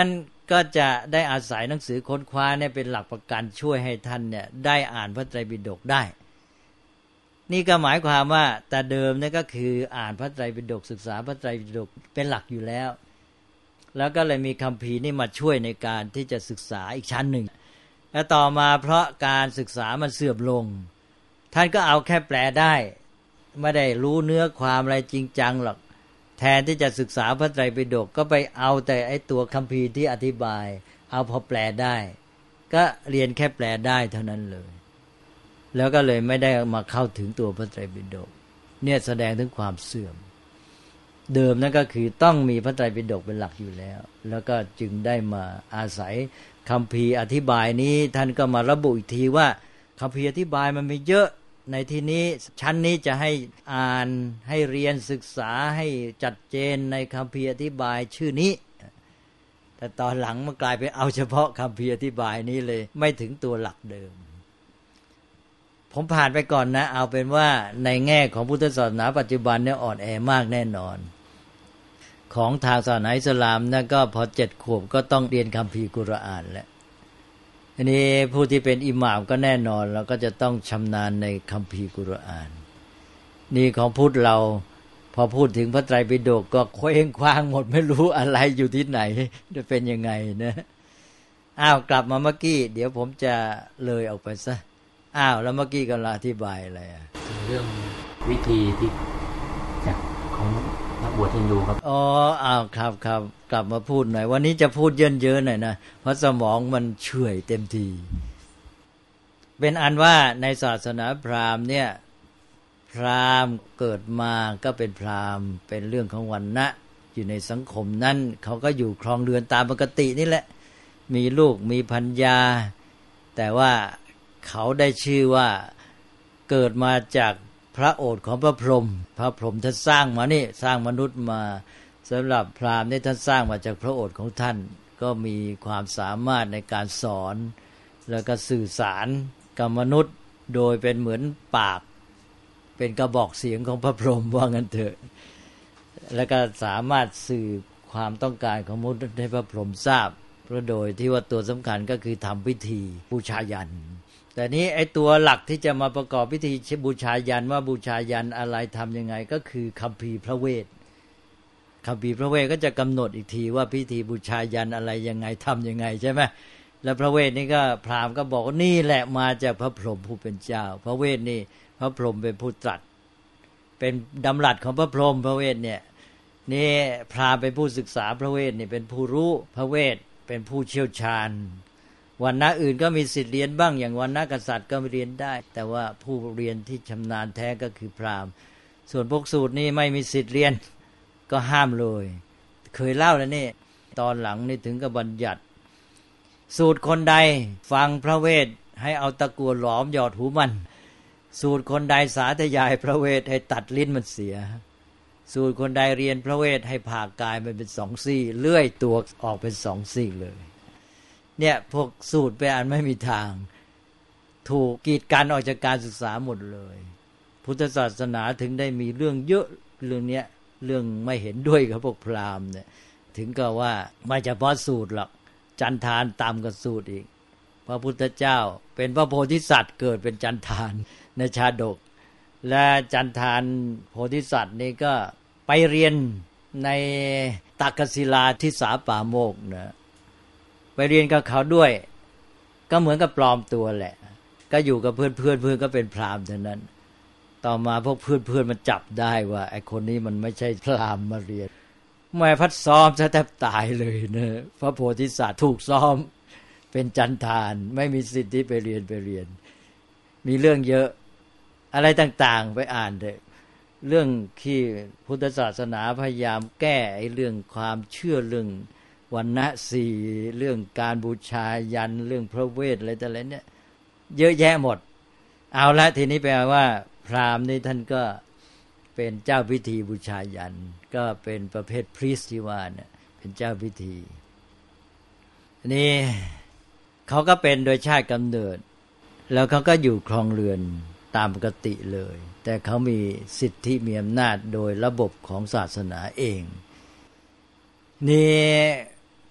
ก็จะได้อาศัยหนังสือค้นคว้าเนี่ยเป็นหลักประกันช่วยให้ท่านเนี่ยได้อ่านพระไตรปิฎกได้นี่ก็หมายความว่าแต่เดิมเนี่ยก็คืออ่านพระไตรปิฎกศึกษาพระไตรปิฎกเป็นหลักอยู่แล้วก็เลยมีคัมภีร์นี่มาช่วยในการที่จะศึกษาอีกชั้นหนึ่งแล้วต่อมาเพราะการศึกษามันเสื่อมลงท่านก็เอาแค่แปลได้ไม่ได้รู้เนื้อความอะไรจริงจังหรอกแทนที่จะศึกษาพระไตรปิฎกก็ไปเอาแต่ไอ้ตัวคัมภีร์ที่อธิบายเอาพอแปลได้ก็เรียนแค่แปลได้เท่านั้นเลยแล้วก็เลยไม่ได้มาเข้าถึงตัวพระไตรปิฎกเนี่ยแสดงถึงความเสื่อมเดิมนั่นก็คือต้องมีพระไตรปิฎกเป็นหลักอยู่แล้วก็จึงได้มาอาศัยคัมภีร์อธิบายนี้ท่านก็มาระบุอีกทีว่าคัมภีร์อธิบายมันมีเยอะในที่นี้ชั้นนี้จะให้อ่านให้เรียนศึกษาให้จัดเจนในคัมภีร์อธิบายชื่อนี้แต่ตอนหลังมันกลายเป็นเอาเฉพาะคัมภีร์อธิบายนี้เลยไม่ถึงตัวหลักเดิมผมผ่านไปก่อนนะเอาเป็นว่าในแง่ของพุทธศาสนาปัจจุบันเนี่ยอ่อนแอมากแน่นอนของทางศาสนาอิสลามนะก็พอ7 ขวบก็ต้องเรียนคัมภีร์กุรอานแล้วอันนี้ผู้ที่เป็นอิหม่ามก็แน่นอนแล้วก็จะต้องชำนาญในคัมภีร์กุรอานนี่ของพุทธเราพอพูดถึงพระไตรปิฎกก็เคว้งคว้างหมดไม่รู้อะไรอยู่ที่ไหนจะเป็นยังไงนะกลับมาเมื่อกี้เดี๋ยวผมจะเลยออกไปซะแล้วเมื่อกี้กำลังอธิบายอะไรเรื่องวิธีที่จากของนักบวชฮินดูครับครับกลับมาพูดหน่อยวันนี้จะพูดเยอะๆหน่อยนะเพราะสมองมันเฉื่อยเต็มทีเป็นอันว่าในศาสนาพราหมณ์เนี่ยพราหมณ์เกิดมาก็เป็นพราหมณ์เป็นเรื่องของวรรณะอยู่ในสังคมนั้นเขาก็อยู่ครองเรือนตามปกตินี่แหละมีลูกมีภรรยาแต่ว่าเขาได้ชื่อว่าเกิดมาจากพระโอษฐ์ของพระพรหมท่านสร้างมานี่สร้างมนุษย์มาสำหรับพราหมณ์นี่ท่านสร้างมาจากพระโอษฐ์ของท่านก็มีความสามารถในการสอนแล้วก็สื่อสารกับมนุษย์โดยเป็นเหมือนปากเป็นกระบอกเสียงของพระพรหมว่างั้นเถอะแล้วก็สามารถสื่อความต้องการของมนุษย์ให้พระพรหมทราบเพราะโดยที่ว่าตัวสำคัญก็คือทำพิธีบูชายัญแต่นี้ไอ้ตัวหลักที่จะมาประกอบพิธีบูชายัญว่าบูชายัญอะไรทำยังไงก็คือคัมภีร์พระเวทคัมภีร์พระเวทก็จะกำหนดอีกทีว่าพิธีบูชายัญอะไรยังไงทำยังไงใช่ไหมแล้วพระเวทนี่ก็พราหมณ์ก็บอกว่านี่แหละมาจากพระพรหมผู้เป็นเจ้าพระเวทนี่พระพรหมเป็นผู้ตรัสเป็นดำรัสของพระพรหมพระเวทเนี่ยนี่พราหมณ์เป็นผู้ศึกษาพระเวทนี่เป็นผู้รู้พระเวทเป็นผู้เชี่ยวชาญวรรณะอื่นก็มีสิทธิ์เรียนบ้างอย่างวรรณะกษัตริย์ก็เรียนได้แต่ว่าผู้เรียนที่ชำนาญแท้ก็คือพราหมณ์ส่วนพวกสูตรนี่ไม่มีสิทธิ์เรียนก็ห้ามเลยเคยเล่าแล้วนี่ตอนหลังนี่ถึงกับบัญญัติสูตรคนใดฟังพระเวทให้เอาตะกั่วหลอมหยอดหูมันสูตรคนใดสาธยายพระเวทให้ตัดลิ้นมันเสียสูตรคนใดเรียนพระเวทให้ผ่ากายมันเป็น2 ซี่เลื่อยตัวออกเป็น2 ซี่เลยเนี่ยพวกสูตรไปอ่านไม่มีทางถูกกีดกันออกจากการศึกษาหมดเลยพุทธศาสนาถึงได้มีเรื่องเยอะเรื่องเนี้ยเรื่องไม่เห็นด้วยกับพวกพราหมณ์เนี่ยถึงกับว่าไม่เฉพาะสูตรหรอกจันทานตามกับสูตรอีกพระพุทธเจ้าเป็นพระโพธิสัตว์เกิดเป็นจันทานในชาดกและจันทานโพธิสัตว์นี่ก็ไปเรียนในตักกศิลาทิสาป่าโมกนะไปเรียนกับเขาด้วยก็เหมือนกับปลอมตัวแหละก็อยู่กับเพื่อนก็เป็นพราหมณ์เท่านั้นต่อมาพวกเพื่อนมันจับได้ว่าไอ้คนนี้มันไม่ใช่พราหมณ์มาเรียนแม่พัดซ้อมจะแทบตายเลยนะพระโพธิสัตว์ถูกซ้อมเป็นจันทานไม่มีสิทธิ์ที่ไปเรียนมีเรื่องเยอะอะไรต่างๆไปอ่านเถอะเรื่องที่พุทธศาสนาพยายามแก้ไอ้เรื่องความเชื่อเรื่องวรรณะ4เรื่องการบูชายัญเรื่องพระเวทอะไรแต่ละเนี่ยเยอะแยะหมดเอาละทีนี้แปลว่าพราหมณ์นี่ท่านก็เป็นเจ้าพิธีบูชายัญก็เป็นประเภทพรีสต์ที่ว่าเนี่ยเป็นเจ้าพิธีนี่เขาก็เป็นโดยชาติกำเนิดแล้วเขาก็อยู่ครองเรือนตามปกติเลยแต่เขามีสิทธิมีอำนาจโดยระบบของศาสนาเองนี่พ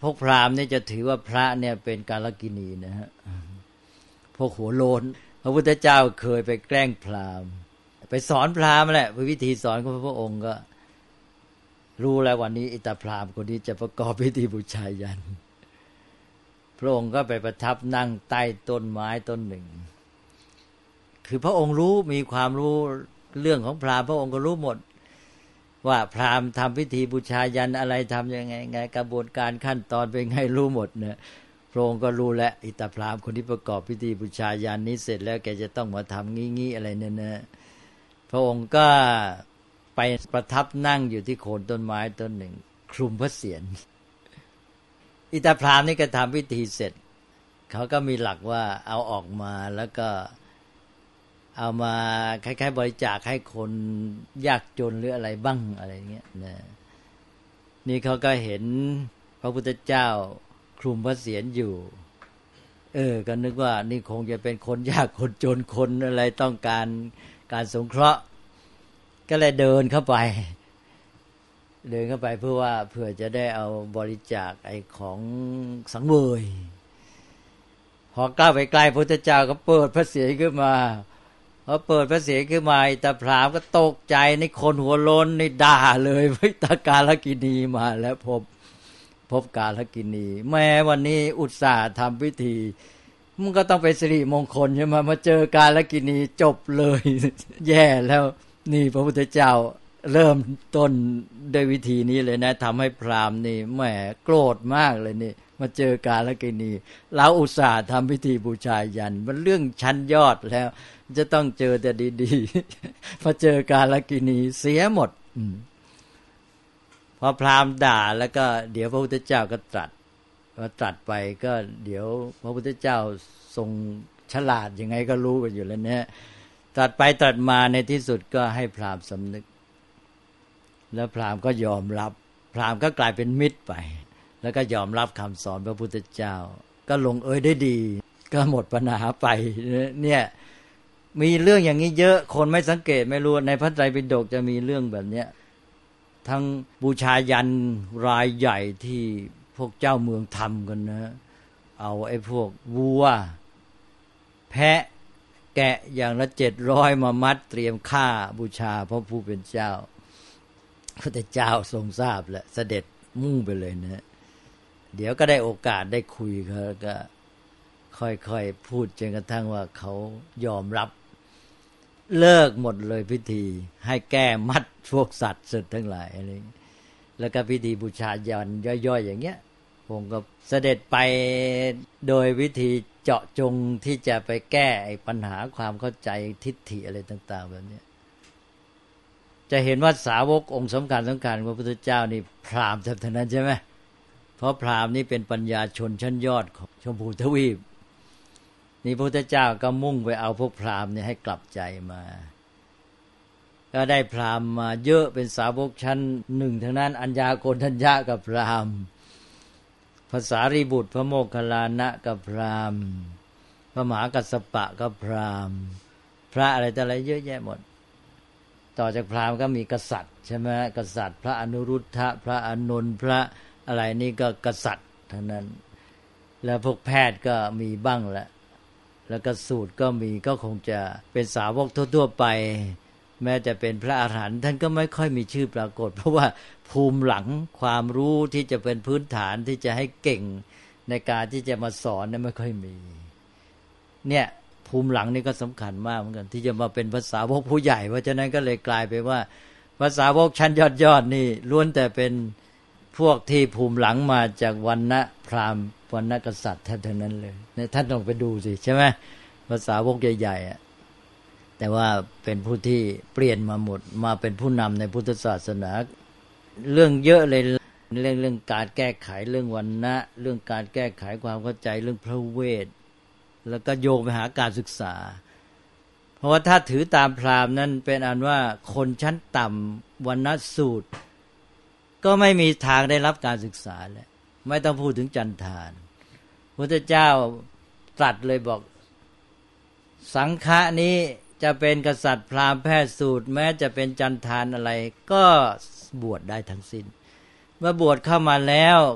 พวกพราหมณ์เนี่ยจะถือว่าพระเนี่ยเป็นกาลกิณีนะฮะพวกหัวโลนพระพุทธเจ้าเคยไปแกล้งพราหมณ์ไปสอนพราหมณ์แหละวิธีสอนของพระองค์ก็รู้แล้ววันนี้อิตาพราหมณ์คนนี้จะประกอบพิธีบูชายันพระองค์ก็ไปประทับนั่งใต้ต้นไม้ต้นหนึ่งคือพระองค์รู้มีความรู้เรื่องของพราหมณ์พระองค์ก็รู้หมดว่าพราหมณ์ทำพิธีบูชายันอะไรทำยังไงกระบวนการขั้นตอนเป็นไงรู้หมดเนี่ยพระองค์ก็รู้แล้วอิตาพราหมณ์คนที่ประกอบพิธีบูชายันนี้เสร็จแล้วแกจะต้องมาทำงี้อะไรเนี่ยนะพระองค์ก็ไปประทับนั่งอยู่ที่โคนต้นไม้ต้นหนึ่งคลุมพระเศียรอิตาพราหมณ์นี่ก็ทำพิธีเสร็จเขาก็มีหลักว่าเอาออกมาแล้วก็เอามาคล้ายๆบริจาคให้คนยากจนหรืออะไรบ้างอะไรเงี้ยนะนี่เขาก็เห็นพระพุทธเจ้าคลุมพระเศียรอยู่ก็นึกว่านี่คงจะเป็นคนยากคนจนคนอะไรต้องการสงเคราะห์ก็เลยเดินเข้าไปเพื่อว่าเผื่อจะได้เอาบริจาคไอ้ของสังเวยพอก้าวไปใกล้พระพุทธเจ้าก็เปิดพระเศียรขึ้นมาพอเปิดพระเศียรขึ้นมาอิตาพราหมณ์ก็ตกใจในคนหัวโล้นนี่ด่าเลยวิตากาลกิณีมาแล้วพบกาลกิณีแม้วันนี้อุตส่าห์ทำพิธีมันก็ต้องเป็นสิริมงคลใช่ไหมมาเจอกาลกิณีจบเลย แย่แล้วนี่พระพุทธเจ้าเริ่มต้นด้วยวิธีนี้เลยนะทำให้พราหมณ์นี่แหมโกรธมากเลยนี่มาเจอกาลกิณีเราอุตส่าห์ทำพิธีบูชายันมันเรื่องชั้นยอดแล้วจะต้องเจอแต่ดีๆพอเจอกาลกิณีเสียหมดพอพราหมณ์ด่าแล้วก็เดี๋ยวพระพุทธเจ้าก็ตรัสไปก็เดี๋ยวพระพุทธเจ้าทรงฉลาดยังไงก็รู้กันอยู่แล้วเนี่ยตรัสไปตรัสมาในที่สุดก็ให้พราหมณ์สำนึกแล้วพราหมณ์ก็ยอมรับพราหมณ์ก็กลายเป็นมิตรไปแล้วก็ยอมรับคำสอนพระพุทธเจ้าก็ลงเอยได้ดีก็หมดปัญหาไปเนี่ยมีเรื่องอย่างนี้เยอะคนไม่สังเกตไม่รู้ในพระไตรปิฎกจะมีเรื่องแบบเนี้ยทั้งบูชายันรายใหญ่ที่พวกเจ้าเมืองทำกันนะเอาไอ้พวกวัวแพะแกะอย่างละ700มามัดเตรียมฆ่าบูชาพระผู้เป็นเจ้าพระเจ้าทรงทราบแหละเสด็จมุ่งไปเลยนะเดี๋ยวก็ได้โอกาสได้คุยเขาก็ค่อยๆพูดจนกระทั่งว่าเขายอมรับเลิกหมดเลยพิธีให้แก้มัดพวกสัตว์สุดทั้งหลายอะไรแล้วก็พิธีบูชายันย่อยๆอย่างเงี้ยผมก็เสด็จไปโดยวิธีเจาะจงที่จะไปแก้ไอ้ปัญหาความเข้าใจทิฏฐิอะไรต่างๆแบบนี้จะเห็นว่าสาวกองค์สำคัญพระพุทธเจ้านี่พราหมณ์ทั้งนั้นใช่ไหมเพราะพราหมณ์นี่เป็นปัญญาชนชั้นยอดของชมพูทวีปนี่พระพุทธเจ้าก็มุ่งไปเอาพวกพราหมณ์เนี่ยให้กลับใจมาก็ได้พราหมณ์มาเยอะเป็นสาวกชั้นหนึ่งทั้งนั้นอัญญาโกณฑัญญะกับพราหมณ์ภาษารีบุตรพระโมคคัลลานะกับพราหมณ์พระมหากัสสปะกับพราหมณ์พระอะไรแต่อะไรเยอะแยะหมดต่อจากพราหมณ์ก็มีกษัตริย์ใช่ไหมกษัตริย์พระอนุรุทธะพระอานนท์พระอะไรนี่ก็กษัตริย์ทั้งนั้นแล้วพวกแพทย์ก็มีบ้างแหละแล้วก็สูตรก็มีก็คงจะเป็นสาวกทั่วๆไปแม้จะเป็นพระอรหันต์ท่านก็ไม่ค่อยมีชื่อปรากฏเพราะว่าภูมิหลังความรู้ที่จะเป็นพื้นฐานที่จะให้เก่งในการที่จะมาสอนนั้นไม่ค่อยมีเนี่ยภูมิหลังนี่ก็สำคัญมากเหมือนกันที่จะมาเป็นภาษาวกผู้ใหญ่เพราะฉะนั้นก็เลยกลายไปว่าภาษาวกชั้นยอดนี่ล้วนแต่เป็นพวกที่ภูมิหลังมาจากวรรณะพราหมณ์วรรณกษัตริย์ทั้งนั้นเลยเนี่ยท่านต้องไปดูสิใช่ไหมภาษาวกใหญ่ๆแต่ว่าเป็นผู้ที่เปลี่ยนมาหมดมาเป็นผู้นำในพุทธศาสนาเรื่องเยอะเลยเรื่องการแก้ไขเรื่องวรรณะเรื่องการแก้ไขความเข้าใจเรื่องพระเวทแล้วก็โยงไปหาการศึกษาเพราะว่าถ้าถือตามพราหมณ์นั้นเป็นอันว่าคนชั้นต่ำวรรณสูตรก็ไม่มีทางได้รับการศึกษาแล้วไม่ต้องพูดถึงจันทานพระพุทธเจ้าตรัสเลยบอกสังฆะนี้จะเป็นกษัตริย์พราหมณ์แพทย์สูตรแม้จะเป็นจันทานอะไรก็บวชได้ทั้งสิ้นเมื่อบวชเข้ามาแล้ว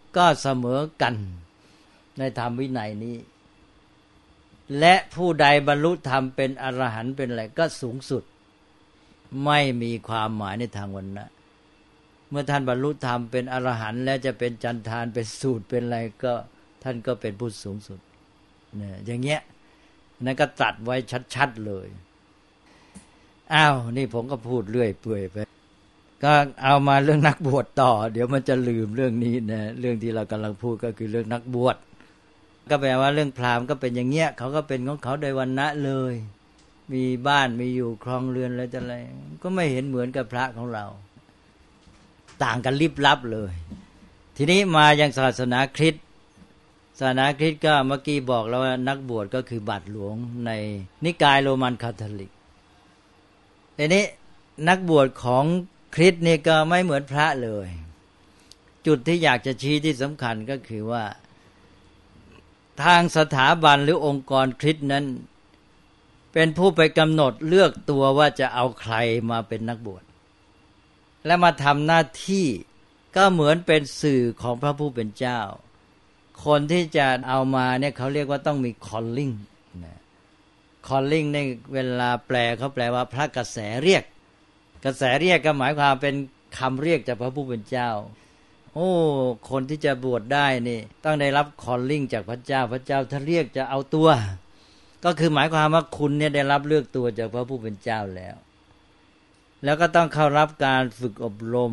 ก็เสมอกันในธรรมวินัยนี้และผู้ใดบรรลุธรรมเป็นอรหันต์เป็นอะไรก็สูงสุดไม่มีความหมายในทางวรรณะเมื่อท่านบรรลุธรรมเป็นอรหันต์แล้วจะเป็นจันทานเป็นสูตรเป็นอะไรก็ท่านก็เป็นผู้สูงสุดเนี่ยอย่างเงี้ยนั่นก็ตรัสไว้ชัดๆเลยอ้าวนี่ผมก็พูดเรื่อยเปื่อยไปก็เอามาเรื่องนักบวชต่อเดี๋ยวมันจะลืมเรื่องนี้นะเรื่องที่เรากำลังพูดก็คือเรื่องนักบวชก็แปลว่าเรื่องพราหมณ์ก็เป็นอย่างเงี้ยเขาก็เป็นของเขาโดยวรรณะเลยมีบ้านมีอยู่ครองเรือนอะไรแต่อะไรก็ไม่เห็นเหมือนกับพระของเราต่างกันลิบลับเลยทีนี้มายังศาสนาคริสต์ศาสนาคริสต์ก็เมื่อกี้บอกแล้วว่านักบวชก็คือบาทหลวงในนิกายโรมันคาทอลิกทีนี้นักบวชของคริสต์นี่ก็ไม่เหมือนพระเลยจุดที่อยากจะชี้ที่สำคัญก็คือว่าทางสถาบันหรือองค์กรคริสต์นั้นเป็นผู้ไปกำหนดเลือกตัวว่าจะเอาใครมาเป็นนักบวชและมาทำหน้าที่ก็เหมือนเป็นสื่อของพระผู้เป็นเจ้าคนที่จะเอามาเนี่ยเขาเรียกว่าต้องมี calling นะ calling ในเวลาแปลเขาแปลว่าพระกระแสเรียกกระแสเรียกก็หมายความเป็นคำเรียกจากพระผู้เป็นเจ้าโอ้คนที่จะบวชได้นี่ต้องได้รับ calling จากพระเจ้าพระเจ้าถ้าเรียกจะเอาตัวก็คือหมายความว่าคุณเนี่ยได้รับเลือกตัวจากพระผู้เป็นเจ้าแล้วก็ต้องเข้ารับการฝึกอบรม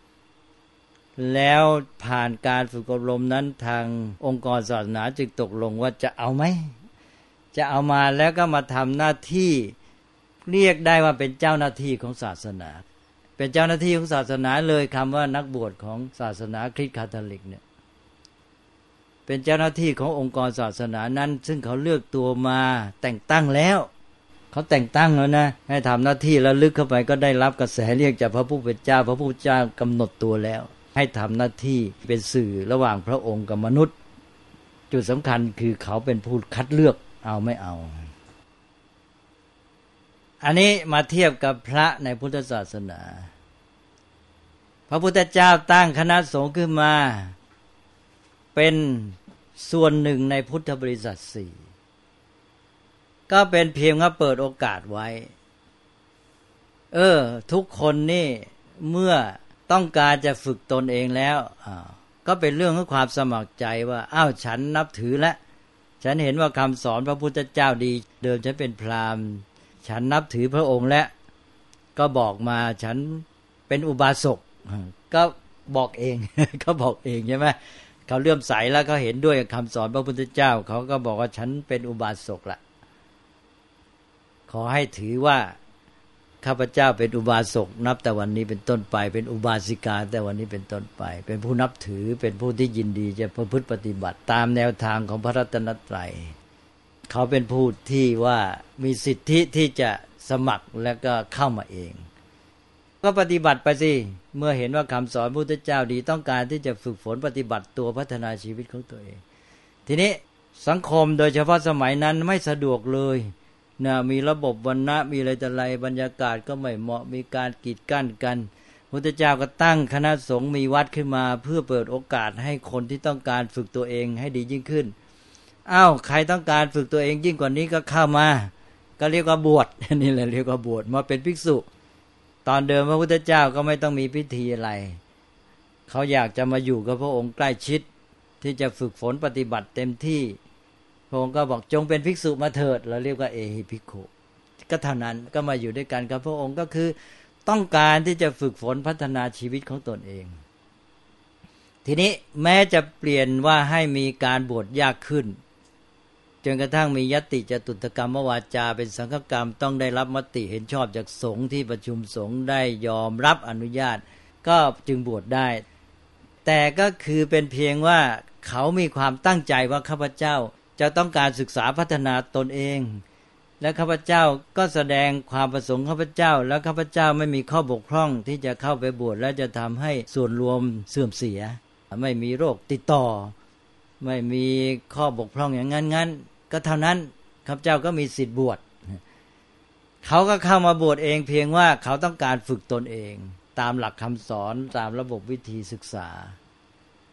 แล้วผ่านการฝึกอบรมนั้นทางองค์กรศาสนาจึงตกลงว่าจะเอาไหมจะเอามาแล้วก็มาทำหน้าที่เรียกได้ว่าเป็นเจ้าหน้าที่ของศาสนาเป็นเจ้าหน้าที่ของศาสนาเลยคำว่านักบวชของศาสนาคริสต์คาทอลิกเนี่ยเป็นเจ้าหน้าที่ขององค์กรศาสนานั้นซึ่งเขาเลือกตัวมาแต่งตั้งแล้วเขาแต่งตั้งแล้วนะให้ทำหน้าที่แล้วลึกเข้าไปก็ได้รับกระแสเรียกจากพระผู้เป็นเจ้าพระผู้เป็นเจ้ากำหนดตัวแล้วให้ทำหน้าที่เป็นสื่อระหว่างพระองค์กับมนุษย์จุดสำคัญคือเขาเป็นผู้คัดเลือกเอาไม่เอาอันนี้มาเทียบกับพระในพุทธศาสนาพระพุทธเจ้าตั้งคณะสงฆ์ขึ้นมาเป็นส่วนหนึ่งในพุทธบริษัทสี่ก็เป็นเพียงว่าเปิดโอกาสไว้ทุกคนนี่เมื่อต้องการจะฝึกตนเองแล้วก็เป็นเรื่องของความสมัครใจว่าฉันนับถือแล้วฉันเห็นว่าคำสอนพระพุทธเจ้าดีเดิมฉันเป็นพราหมณ์ฉันนับถือพระองค์แล้วก็บอกมาฉันเป็นอุบาสกก็บอกเอง ก็บอกเองใช่ไหมเขาเลื่อมใสแล้วเขาเห็นด้วยกับคำสอนพระพุทธเจ้าเขาก็บอกว่าฉันเป็นอุบาสกละขอให้ถือว่าข้าพเจ้าเป็นอุบาสกนับแต่วันนี้เป็นต้นไปเป็นอุบาสิกาแต่วันนี้เป็นต้นไปเป็นผู้นับถือเป็นผู้ที่ยินดีจะประพฤติปฏิบัติตามแนวทางของพระรัตนตรัยเขาเป็นผู้ที่ว่ามีสิทธิที่จะสมัครแล้วก็เข้ามาเองก็ปฏิบัติไปสิเมื่อเห็นว่าคำสอนพระพุทธเจ้าดีต้องการที่จะฝึกฝนปฏิบัติตัวพัฒนาชีวิตของตัวเองทีนี้สังคมโดยเฉพาะสมัยนั้นไม่สะดวกเลยนะมีระบบวรรณะมีอะไรแต่ไรบรรยากาศก็ไม่เหมาะมีการกีดกั้นกันพุทธเจ้าก็ตั้งคณะสงฆ์มีวัดขึ้นมาเพื่อเปิดโอกาสให้คนที่ต้องการฝึกตัวเองให้ดียิ่งขึ้นใครต้องการฝึกตัวเองยิ่งกว่านี้ก็เข้ามาก็เรียกว่าบวชนี่แหละเรียกว่าบวชมาเป็นภิกษุตอนเดิมพระพุทธเจ้าก็ไม่ต้องมีพิธีอะไรเขาอยากจะมาอยู่กับพระองค์ใกล้ชิดที่จะฝึกฝนปฏิบัติเต็มที่พระองค์ก็บอกจงเป็นภิกษุมาเถิดเราเรียกว่าเอหิภิกขุก็เท่านั้นก็มาอยู่ด้วยกันกับพระองค์ก็คือต้องการที่จะฝึกฝนพัฒนาชีวิตของตนเองทีนี้แม้จะเปลี่ยนว่าให้มีการบวชยากขึ้นจนกระทั่งมียติจตุตกรรมวาจาเป็นสังฆกรรมต้องได้รับมติเห็นชอบจากสงฆ์ที่ประชุมสงฆ์ได้ยอมรับอนุญาตก็จึงบวชได้แต่ก็คือเป็นเพียงว่าเขามีความตั้งใจว่าข้าพเจ้าจะต้องการศึกษาพัฒนาตนเองและข้าพเจ้าก็แสดงความประสงค์ข้าพเจ้าแล้วข้าพเจ้าไม่มีข้อบกพร่องที่จะเข้าไปบวชและจะทำให้ส่วนรวมเสื่อมเสียไม่มีโรคติดต่อไม่มีข้อบกพร่องอย่างงั้นก็เท่านั้นข้าพเจ้าก็มีสิทธิ์บวชเขาก็เข้ามาบวชเองเพียงว่าเขาต้องการฝึกตนเองตามหลักคำสอนตามระบบวิธีศึกษา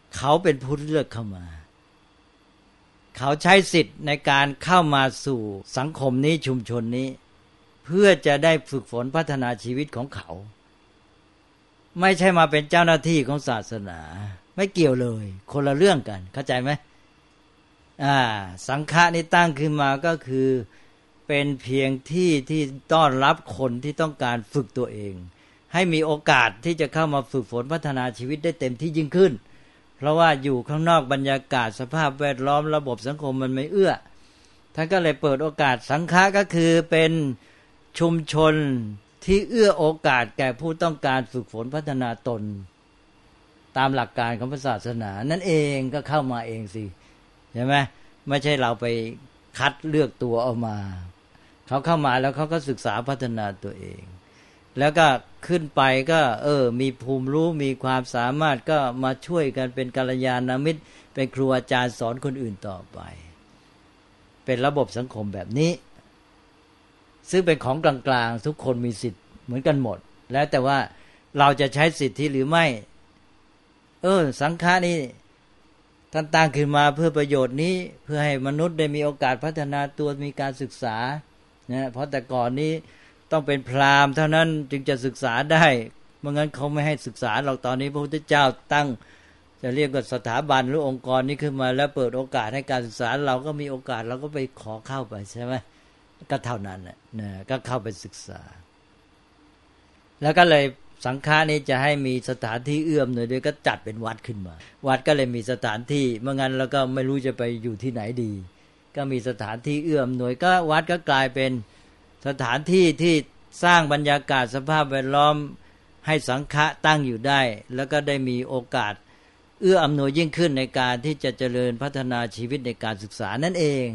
เขาเป็นผู้เลือกเข้ามาเขาใช้สิทธิ์ในการเข้ามาสู่สังคมนี้ชุมชนนี้เพื่อจะได้ฝึกฝนพัฒนาชีวิตของเขาไม่ใช่มาเป็นเจ้าหน้าที่ของศาสนาไม่เกี่ยวเลยคนละเรื่องกันเข้าใจไหมสังฆะนี่ตั้งขึ้นมาก็คือเป็นเพียงที่ต้อนรับคนที่ต้องการฝึกตัวเองให้มีโอกาสที่จะเข้ามาฝึกฝนพัฒนาชีวิตได้เต็มที่ยิ่งขึ้นเพราะว่าอยู่ข้างนอกบรรยากาศสภาพแวดล้อมระบบสังคมมันไม่เอื้อท่านก็เลยเปิดโอกาสสังฆะก็คือเป็นชุมชนที่เอื้อโอกาสแก่ผู้ต้องการฝึกฝนพัฒนาตนตามหลักการของศาสนานั่นเองก็เข้ามาเองสิใช่ไหมไม่ใช่เราไปคัดเลือกตัวเอามาเขาเข้ามาแล้วเขาก็ศึกษาพัฒนาตัวเองแล้วก็ขึ้นไปก็มีภูมิรู้มีความสามารถก็มาช่วยกันเป็นกัลยาณมิตรเป็นครูอาจารย์สอนคนอื่นต่อไปเป็นระบบสังคมแบบนี้ซึ่งเป็นของกลางๆทุกคนมีสิทธิ์เหมือนกันหมดแล้วแต่ว่าเราจะใช้สิทธิหรือไม่สังฆะนี่ท่านตั้งขึ้นมาเพื่อประโยชน์นี้เพื่อให้มนุษย์ได้มีโอกาสพัฒนาตัวมีการศึกษาเพราะแต่ก่อนนี้ต้องเป็นพราหมณ์เท่านั้นจึงจะศึกษาได้เมื่องั้นเขาไม่ให้ศึกษาหรอกตอนนี้พระพุทธเจ้าตั้งจะเรียกว่าสถาบันหรือองค์กรนี้ขึ้นมาแล้วเปิดโอกาสให้การศึกษาเราก็มีโอกาสเราก็ไปขอเข้าไปใช่ไหมก็เท่านั้นแหละก็เข้าไปศึกษาแล้วก็เลยสังฆานี้จะให้มีสถานที่เอื้อมหน่อยด้วยก็จัดเป็นวัดขึ้นมาวัดก็เลยมีสถานที่เมื่องั้นเราก็ไม่รู้จะไปอยู่ที่ไหนดีก็มีสถานที่เอื้อมหน่วยก็วัดก็กลายเป็นสถานที่ที่สร้างบรรยากาศสภาพแวดล้อมให้สังฆะตั้งอยู่ได้แล้วก็ได้มีโอกาสเอื้ออำนวยยิ่งขึ้นในการที่จะเจริญพัฒนาชีวิตในการศึกษานั่นเอง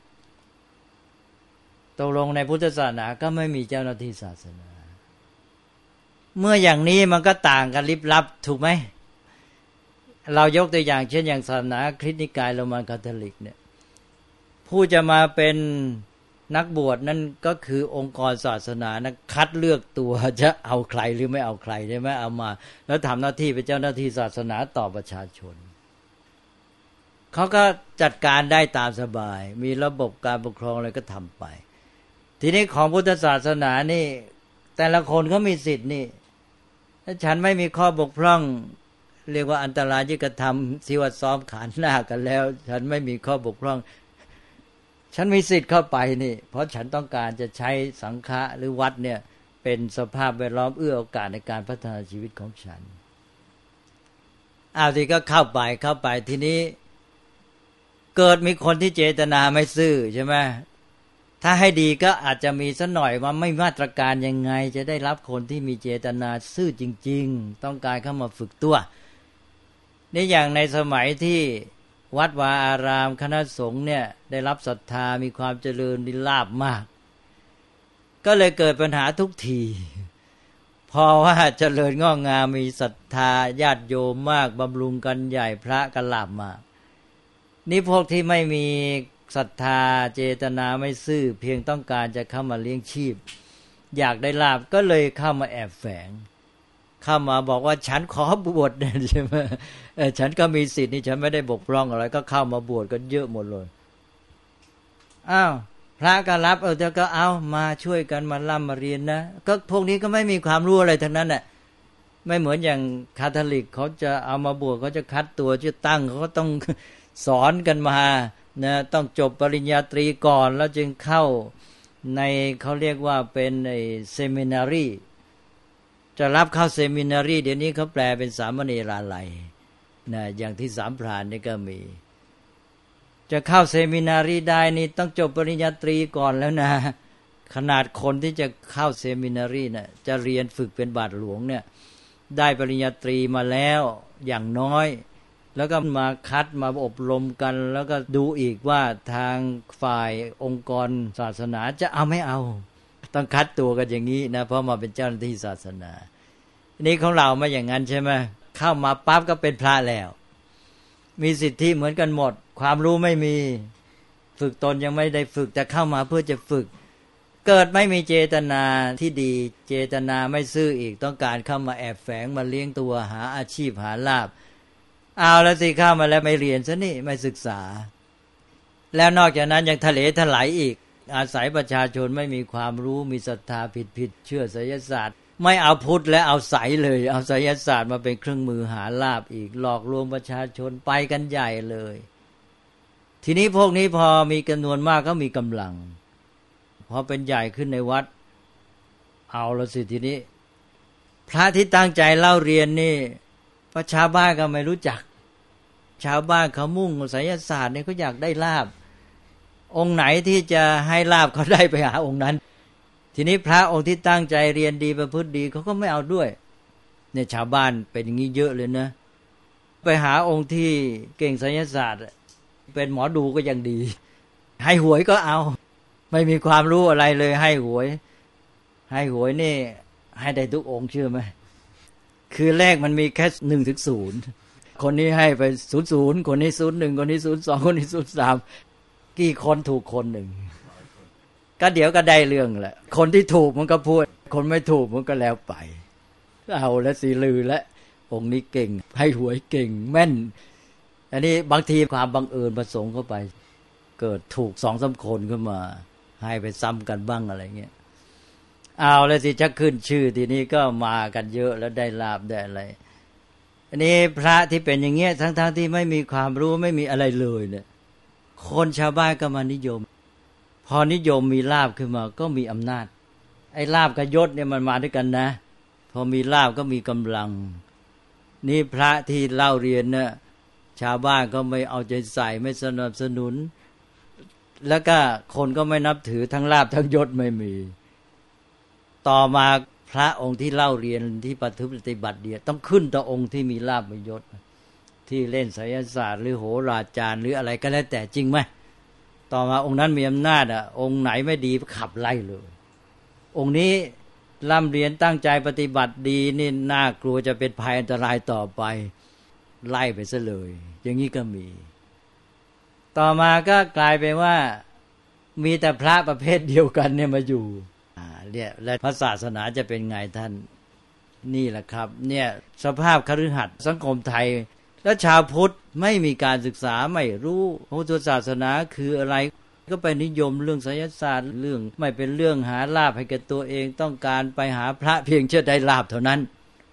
ตกลงในพุทธศาสนาก็ไม่มีเจ้าหน้าที่ศาสนาเมื่ออย่างนี้มันก็ต่างกันลิบลับถูกไหมเรายกตัวอย่างเช่นอย่างศาสนาคริสต์นิกายโรมันคาทอลิกเนี่ยผู้จะมาเป็นนักบวชนั่นก็คือองค์กรศาสนานะคัดเลือกตัวจะเอาใครหรือไม่เอาใครใช่ไหมเอามาแล้วทำหน้าที่เป็นเจ้าหน้าที่ศาสนาต่อประชาชนเขาก็จัดการได้ตามสบายมีระบบการปกครองอะไรก็ทำไปทีนี้ของพุทธศาสนานี่แต่ละคนเขามีสิทธิ์นี่ถ้าฉันไม่มีข้อบกพร่องเรียกว่าอันตรายที่กระทำสิว่าซ้อมขานหน้ากันแล้วฉันไม่มีข้อบกพร่องฉันมีสิทธิ์เข้าไปนี่เพราะฉันต้องการจะใช้สังฆะหรือวัดเนี่ยเป็นสภาพแวดล้อมเอื้อโอกาสในการพัฒนาชีวิตของฉันทีก็เข้าไปทีนี้เกิดมีคนที่เจตนาไม่ซื่อใช่ไหมถ้าให้ดีก็อาจจะมีสักหน่อยว่าไม่มาตรการยังไงจะได้รับคนที่มีเจตนาซื่อจริงๆต้องการเข้ามาฝึกตัวนี่อย่างในสมัยที่วัดวาอารามคณะสงฆ์เนี่ยได้รับศรัทธามีความเจริญนิลาภมากก็เลยเกิดปัญหาทุกทีพอว่าเจริญงอกงามมีศรัทธาญาติโยมมากบำรุงกันใหญ่พระกันลาภมากนี่พวกที่ไม่มีศรัทธาเจตนาไม่ซื่อเพียงต้องการจะเข้ามาเลี้ยงชีพอยากได้ลาภก็เลยเข้ามาแอบแฝงเข้ามาบอกว่าฉันขอบวชเนี่ยใช่ไหมฉันก็มีสิทธิ์นี่ฉันไม่ได้บกพร่องอะไรก็เข้ามาบวชกันเยอะหมดเลยพระก็รับเดี๋ยวก็เอามาช่วยกันมาล่ำมาเรียนนะก็พวกนี้ก็ไม่มีความรู้อะไรทั้งนั้นแหละไม่เหมือนอย่างคาทอลิกเขาจะเอามาบวชเขาจะคัดตัวจะตั้งเขาก็ต้องสอนกันมานะต้องจบปริญญาตรีก่อนแล้วจึงเข้าในเขาเรียกว่าเป็นเซมินารีจะรับเข้าเซมินารีเดี๋ยวนี้เขาแปลเป็นสามเณราลัยนะอย่างที่สามพรานนี่ก็มีจะเข้าเซมินารีได้นี่ต้องจบปริญญาตรีก่อนแล้วนะขนาดคนที่จะเข้าเซมินารีนะจะเรียนฝึกเป็นบาทหลวงเนี่ยได้ปริญญาตรีมาแล้วอย่างน้อยแล้วก็มาคัดมาอบรมกันแล้วก็ดูอีกว่าทางฝ่ายองค์กรศาสนาจะเอาไม่เอาต้องคัดตัวกันอย่างนี้นะเพราะมาเป็นเจ้าหน้าที่ศาสนานี่ของเราไม่อย่างนั้นใช่ไหมเข้ามาปั๊บก็เป็นพระแล้วมีสิทธิเหมือนกันหมดความรู้ไม่มีฝึกตนยังไม่ได้ฝึกแต่เข้ามาเพื่อจะฝึกเกิดไม่มีเจตนาที่ดีเจตนาไม่ซื่ออีกต้องการเข้ามาแอบแฝงมาเลี้ยงตัวหาอาชีพหาลาภเอาแล้วสิเข้ามาแล้วไม่เรียนซะนี่ไม่ศึกษาแล้วนอกจากนั้นยังทะเลถลายอีกอาศัยประชาชนไม่มีความรู้มีศรัทธาผิดเชื่อไสยศาสตร์ไม่เอาพุทธและเอาไสยเลยเอาไสยศาสตร์มาเป็นเครื่องมือหาลาภอีกหลอกลวงประชาชนไปกันใหญ่เลยทีนี้พวกนี้พอมีจำนวนมากก็มีกำลังพอเป็นใหญ่ขึ้นในวัดเอาละสิทีนี้พระที่ตั้งใจเล่าเรียนนี่ประชาบ้านก็ไม่รู้จักชาวบ้านเขามุ่งไสยศาสตร์เนี่ยเขาอยากได้ลาภองค์ไหนที่จะให้ลาภเขาได้ไปหาองค์นั้นทีนี้พระองค์ที่ตั้งใจเรียนดีประพฤติดีเขาก็ไม่เอาด้วยเนี่ยชาวบ้านเป็นอย่างนี้เยอะเลยนะไปหาองค์ที่เก่งไสยศาสตร์เป็นหมอดูก็ยังดีให้หวยก็เอาไม่มีความรู้อะไรเลยให้หวยนี่ให้ได้ทุกองค์เชื่อไหมคือเลขมันมีแค่1 ถึง 0คนนี้ให้ไป00คนนี้01คนนี้02คนนี้03กี่คนถูกคนหนึ่งก็เดี๋ยวก็ได้เรื่องแหละคนที่ถูกมันก็พูดคนไม่ถูกมันก็แล้วไปเอาแล้วสีลือแล้วองค์นี้เก่งให้หวยเก่งแม่นอันนี้บางทีความบังเอิญผสมเข้าไปเกิดถูก 2-3 คนขึ้นมาให้ไปซ้ำกันบ้างอะไรเงี้ยเอาแล้วสิจะขึ้นชื่อทีนี้ก็มากันเยอะแล้วได้ลาภได้อะไรอันนี้พระที่เป็นอย่างเงี้ยทั้งที่ไม่มีความรู้ไม่มีอะไรเลยเนี่ยคนชาวบ้านก็มานิยมพอนิยมมีลาภขึ้นมาก็มีอำนาจไอ้ลาภกับยศเนี่ยมันมาด้วยกันนะพอมีลาภก็มีกำลังนี่พระที่เล่าเรียนเนี่ยชาวบ้านก็ไม่เอาใจใส่ไม่สนับสนุนแล้วก็คนก็ไม่นับถือทั้งลาภทั้งยศไม่มีต่อมาพระองค์ที่เล่าเรียนที่ปฏิบัติเดียต้องขึ้นต่อองค์ที่มีลาภมียศที่เล่นไสยศาสตร์หรือโหราจารย์หรืออะไรก็แล้วแต่จริงไหมต่อมาองค์นั้นมีอำนาจองค์ไหนไม่ดีขับไล่เลยองค์นี้ร่ำเรียนตั้งใจปฏิบัติดีนี่น่ากลัวจะเป็นภัยอันตรายต่อไปไล่ไปซะเลยอย่างนี้ก็มีต่อมาก็กลายเป็นว่ามีแต่พระประเภทเดียวกันเนี่ยมาอยู่เนี่ยและพระศาสนาจะเป็นไงท่านนี่แหละครับเนี่ยสภาพคฤหัสถ์สังคมไทยและชาวพุทธไม่มีการศึกษาไม่รู้พุทธศาสนาคืออะไรก็ไปนิยมเรื่องไสยศาสตร์เรื่องไม่เป็นเรื่องหาลาภให้แก่ตัวเองต้องการไปหาพระเพียงเพื่อได้ลาภเท่านั้น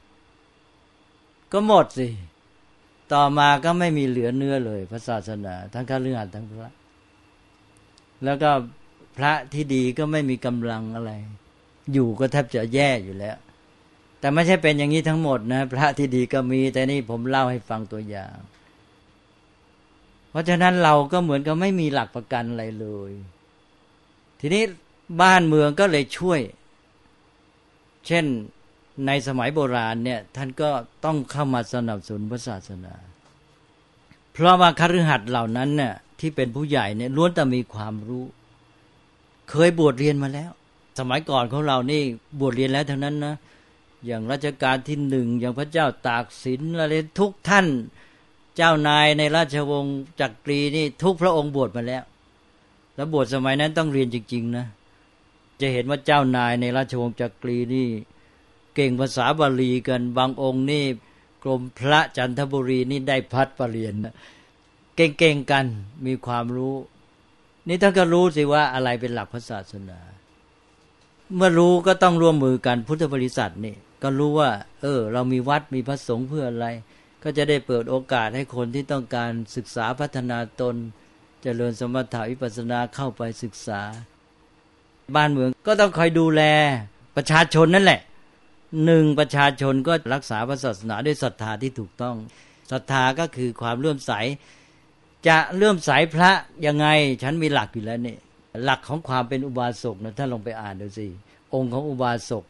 ก็หมดสิต่อมาก็ไม่มีเหลือเนื้อเลยพระศาสนาทั้งคฤหัสถ์ทั้งพระแล้วก็พระที่ดีก็ไม่มีกำลังอะไรอยู่ก็แทบจะแย่อยู่แล้วแต่ไม่ใช่เป็นอย่างนี้ทั้งหมดนะพระที่ดีก็มีแต่นี่ผมเล่าให้ฟังตัวอย่างเพราะฉะนั้นเราก็เหมือนกับไม่มีหลักประกันอะไรเลยทีนี้บ้านเมืองก็เลยช่วยเช่นในสมัยโบราณเนี่ยท่านก็ต้องเข้ามาสนับสนุนพระศาสนาเพราะว่าคฤหัสถ์เหล่านั้นเนี่ยที่เป็นผู้ใหญ่เนี่ยล้วนแต่มีความรู้เคยบวชเรียนมาแล้วสมัยก่อนของเรานี่บวชเรียนแล้วทั้งนั้นนะอย่างรัชกาลที่1อย่างพระเจ้าตากสินอะไรทุกท่านเจ้านายในราชวงศ์จักรีนี่ทุกพระองค์บวชมาแล้วแล้วบวชสมัยนั้นต้องเรียนจริงๆนะจะเห็นว่าเจ้านายในราชวงศ์จักรีนี่เก่งภาษาบาลีกันบางองค์นี่กรมพระจันทบุรีนี่ได้พัดปรริญญาเก่งๆกันมีความรู้นี่ท่านก็รู้สิว่าอะไรเป็นหลักพระศาสนาเมื่อรู้ก็ต้องร่วมมือกันพุทธบริษัทนี่ก็รู้ว่าเรามีวัดมีพระสงฆ์เพื่ออะไรก็จะได้เปิดโอกาสให้คนที่ต้องการศึกษาพัฒนาตนเจริญสมถะวิปัสสนาเข้าไปศึกษาบ้านเมืองก็ต้องคอยดูแลประชาชนนั่นแหละ1ประชาชนก็รักษาพระศาสนาด้วยศรัทธาที่ถูกต้องศรัทธาก็คือความเลื่อมใสจะเลื่อมใสพระยังไงฉันมีหลักอยู่แล้วนี่หลักของความเป็นอุบาสกนะท่านลองไปอ่านดูสิองค์ของอุบาสก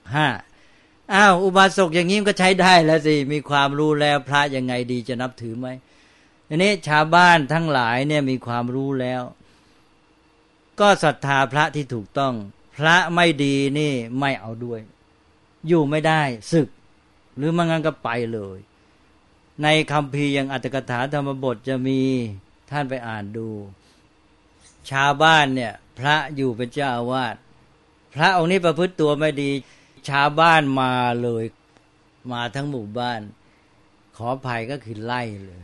5อุบาสกอย่างนี้มันก็ใช้ได้แล้วสิมีความรู้แล้วพระยังไงดีจะนับถือไหมทีนี้ชาวบ้านทั้งหลายเนี่ยมีความรู้แล้วก็ศรัทธาพระที่ถูกต้องพระไม่ดีนี่ไม่เอาด้วยอยู่ไม่ได้สึกหรือไม่งั้นก็ไปเลยในคัมภีร์อย่างอัตถกถาธรรมบทจะมีท่านไปอ่านดูชาวบ้านเนี่ยพระอยู่เป็นเจ้าอาวาสพระองค์นี้ประพฤติตัวไม่ดีชาวบ้านมาเลยมาทั้งหมู่บ้านขออภัยก็คือไล่เลย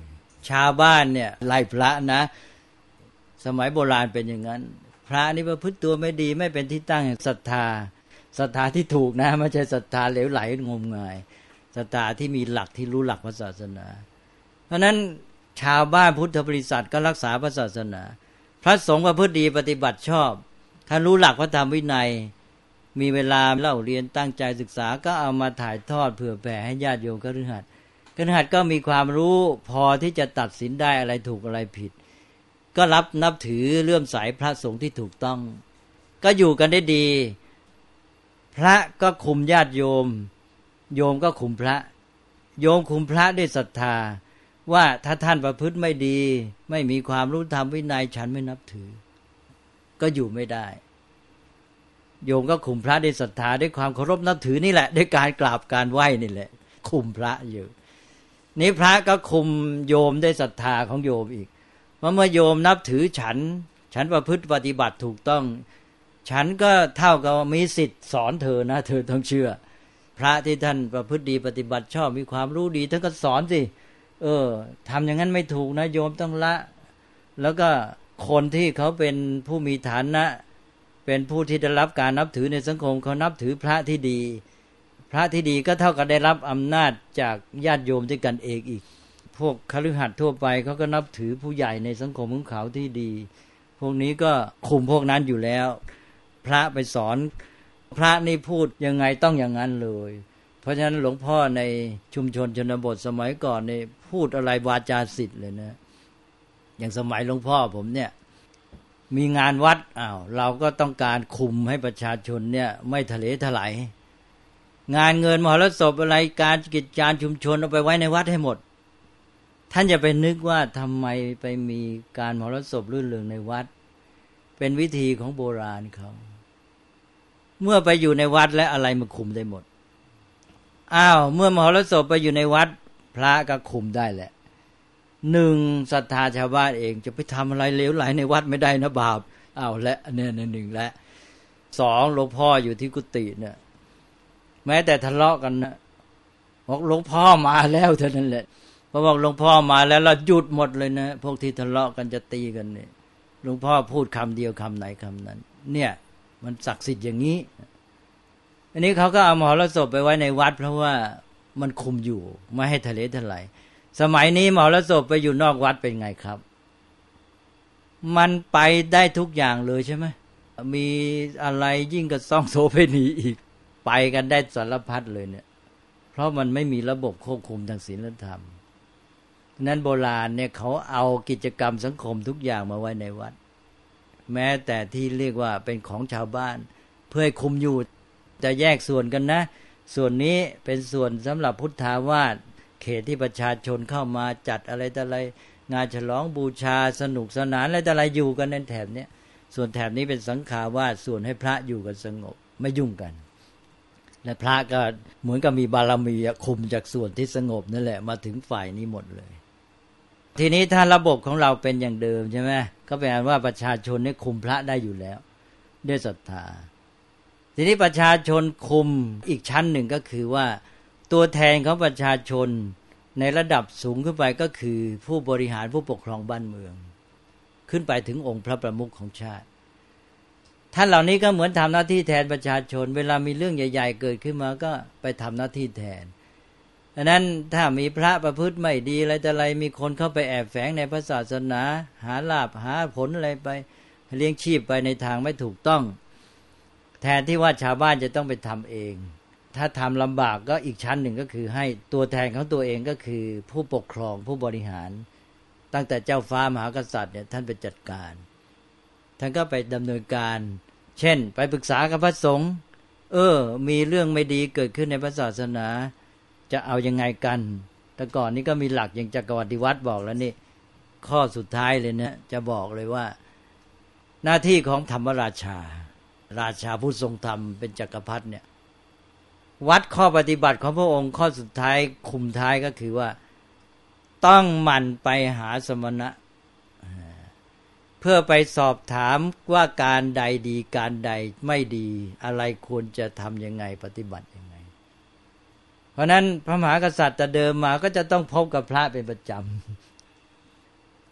ชาวบ้านเนี่ยไล่พระนะสมัยโบราณเป็นอย่างนั้นพระนี่ประพฤติตัวไม่ดีไม่เป็นที่ตั้งแห่งศรัทธาศรัทธาที่ถูกนะไม่ใช่ศรัทธาเหลวไหลงมงายศรัทธาที่มีหลักที่รู้หลักพระศาสนาเพราะนั้นชาวบ้านพุทธบริษัทก็รักษาพระศาสนาพระสงฆ์ประพฤติดีปฏิบัติชอบถ้ารู้หลักพระธรรมวินัยมีเวลาเล่าเรียนตั้งใจศึกษาก็เอามาถ่ายทอดเผื่อแผ่ให้ญาติโยมคฤหัสถ์ก็มีความรู้พอที่จะตัดสินได้อะไรถูกอะไรผิดก็รับนับถือเลื่อมใสพระสงฆ์ที่ถูกต้องก็อยู่กันได้ดีพระก็คุมญาติโยมโยมก็คุมพระโยมคุมพระด้วยศรัทธาว่าถ้าท่านประพฤติไม่ดีไม่มีความรู้ธรรมวินัยฉันไม่นับถือก็อยู่ไม่ได้โยมก็คุมพระด้วยศรัทธาด้วยความเคารพนับถือนี่แหละด้วยการกราบการไหว้นี่แหละคุมพระอยู่นี้พระก็คุมโยมด้วยศรัทธาของโยมอีกเมื่อโยมนับถือฉันประพฤติปฏิบัติถูกต้องฉันก็เท่ากับมีสิทธิ์สอนเธอนะเธอต้องเชื่อพระที่ท่านประพฤติดีปฏิบัติชอบมีความรู้ดีท่านก็สอนสิทำอย่างนั้นไม่ถูกนะโยมต้องละแล้วก็คนที่เขาเป็นผู้มีฐานะเป็นผู้ที่ได้รับการนับถือในสังคมเขานับถือพระที่ดีพระที่ดีก็เท่ากับได้รับอำนาจจากญาติโยมด้วยกันเองอีกพวกคฤหัสถ์ทั่วไปเขาก็นับถือผู้ใหญ่ในสังคมของเขาที่ดีพวกนี้ก็คุมพวกนั้นอยู่แล้วพระไปสอนพระนี่พูดยังไงต้องอย่างนั้นเลยเพราะฉะนั้นหลวงพ่อในชุมชนชนบทสมัยก่อนนี่พูดอะไรวาจาศิษย์เลยนะอย่างสมัยหลวงพ่อผมเนี่ยมีงานวัดเราก็ต้องการคุมให้ประชาชนเนี่ยไม่ทะเลถลายงานเงินมหรสพอะไรการกิจการชุมชนเอาไปไว้ในวัดให้หมดท่านอย่าไปนึกว่าทำไมไปมีการมหรสพรื่นเริงในวัดเป็นวิธีของโบราณเขาเมื่อไปอยู่ในวัดและอะไรมาคุมได้หมดเมื่อมหรสพไปอยู่ในวัดพระก็คุมได้แหละหนึ่งศรัทธาชาวบ้านเองจะไปทำอะไรเลวไหลในวัดไม่ได้นะบาปและเนี่ยหนึ่งและสองหลวงพ่ออยู่ที่กุฏิเนี่ยแม้แต่ทะเลาะกันนะบอกหลวงพ่อมาแล้วเท่านั้นแหละพอบอกหลวงพ่อมาแล้วเราหยุดหมดเลยนะพวกที่ทะเลาะกันจะตีกันเนี่ยหลวงพ่อพูดคำเดียวคำไหนคำนั้นเนี่ยมันศักดิ์สิทธิ์อย่างนี้อันนี้เขาก็เอามหรสพไปไว้ในวัดเพราะว่ามันคุมอยู่ไม่ให้ทะเลทลายสมัยนี้มหรสพไปอยู่นอกวัดเป็นไงครับมันไปได้ทุกอย่างเลยใช่ไหมมีอะไรยิ่งกับซ่องโสเภณีอีกไปกันได้สารพัดเลยเนี่ยเพราะมันไม่มีระบบควบคุมทางศีลธรรมนั้นโบราณเนี่ยเขาเอากิจกรรมสังคมทุกอย่างมาไว้ในวัดแม้แต่ที่เรียกว่าเป็นของชาวบ้านเพื่อให้คุมอยู่จะแยกส่วนกันนะส่วนนี้เป็นส่วนสำหรับพุทธาวาสเขตที่ประชาชนเข้ามาจัดอะไรต่ออะไรงานฉลองบูชาสนุกสนานอะไรต่ออะไรอยู่กันในแถบนี้ส่วนแถบนี้เป็นสังฆาวาสส่วนให้พระอยู่กันสงบไม่ยุ่งกันและพระก็เหมือนกับมีบารมีคุมจากส่วนที่สงบนั่นแหละมาถึงฝ่ายนี้หมดเลยทีนี้ถ้าระบบของเราเป็นอย่างเดิมใช่ไหมก็แปลว่าประชาชนนี่คุมพระได้อยู่แล้วด้วยศรัทธาทีนี้ประชาชนคุมอีกชั้นหนึ่งก็คือว่าตัวแทนของประชาชนในระดับสูงขึ้นไปก็คือผู้บริหารผู้ปกครองบ้านเมืองขึ้นไปถึงองค์พระประมุขของชาติท่านเหล่านี้ก็เหมือนทำหน้าที่แทนประชาชนเวลามีเรื่องใหญ่ๆเกิดขึ้นมาก็ไปทำหน้าที่แทนดังนั้นถ้ามีพระประพฤติไม่ดีอะไรแต่อะไรมีคนเข้าไปแอบแฝงในพระศาสนาหาลาภหาผลอะไรไปเลี้ยงชีพไปในทางไม่ถูกต้องแทนที่ว่าชาวบ้านจะต้องไปทำเองถ้าทำลำบากก็อีกชั้นหนึ่งก็คือให้ตัวแทนของตัวเองก็คือผู้ปกครองผู้บริหารตั้งแต่เจ้าฟ้ามหากษัตริย์เนี่ยท่านไปจัดการท่านก็ไปดำเนินการเช่นไปปรึกษากับพระสงฆ์มีเรื่องไม่ดีเกิดขึ้นในพระศาสนาจะเอายังไงกันแต่ก่อนนี้ก็มีหลักอย่างจักรวรรดิวัตรบอกแล้วนี่ข้อสุดท้ายเลยเนี่ยจะบอกเลยว่าหน้าที่ของธรรมราชาผู้ทรงธรรมเป็นจักรพรรดิเนี่ยวัดข้อปฏิบัติของพระองค์ข้อสุดท้ายคุมท้ายก็คือว่าต้องหมั่นไปหาสมณะเพื่อไปสอบถามว่าการใดดีการใดไม่ดีอะไรควรจะทำยังไงปฏิบัติยังไงเพราะนั้นพระมหากษัตริย์แต่เดิมมาก็จะต้องพบกับพระเป็นประจ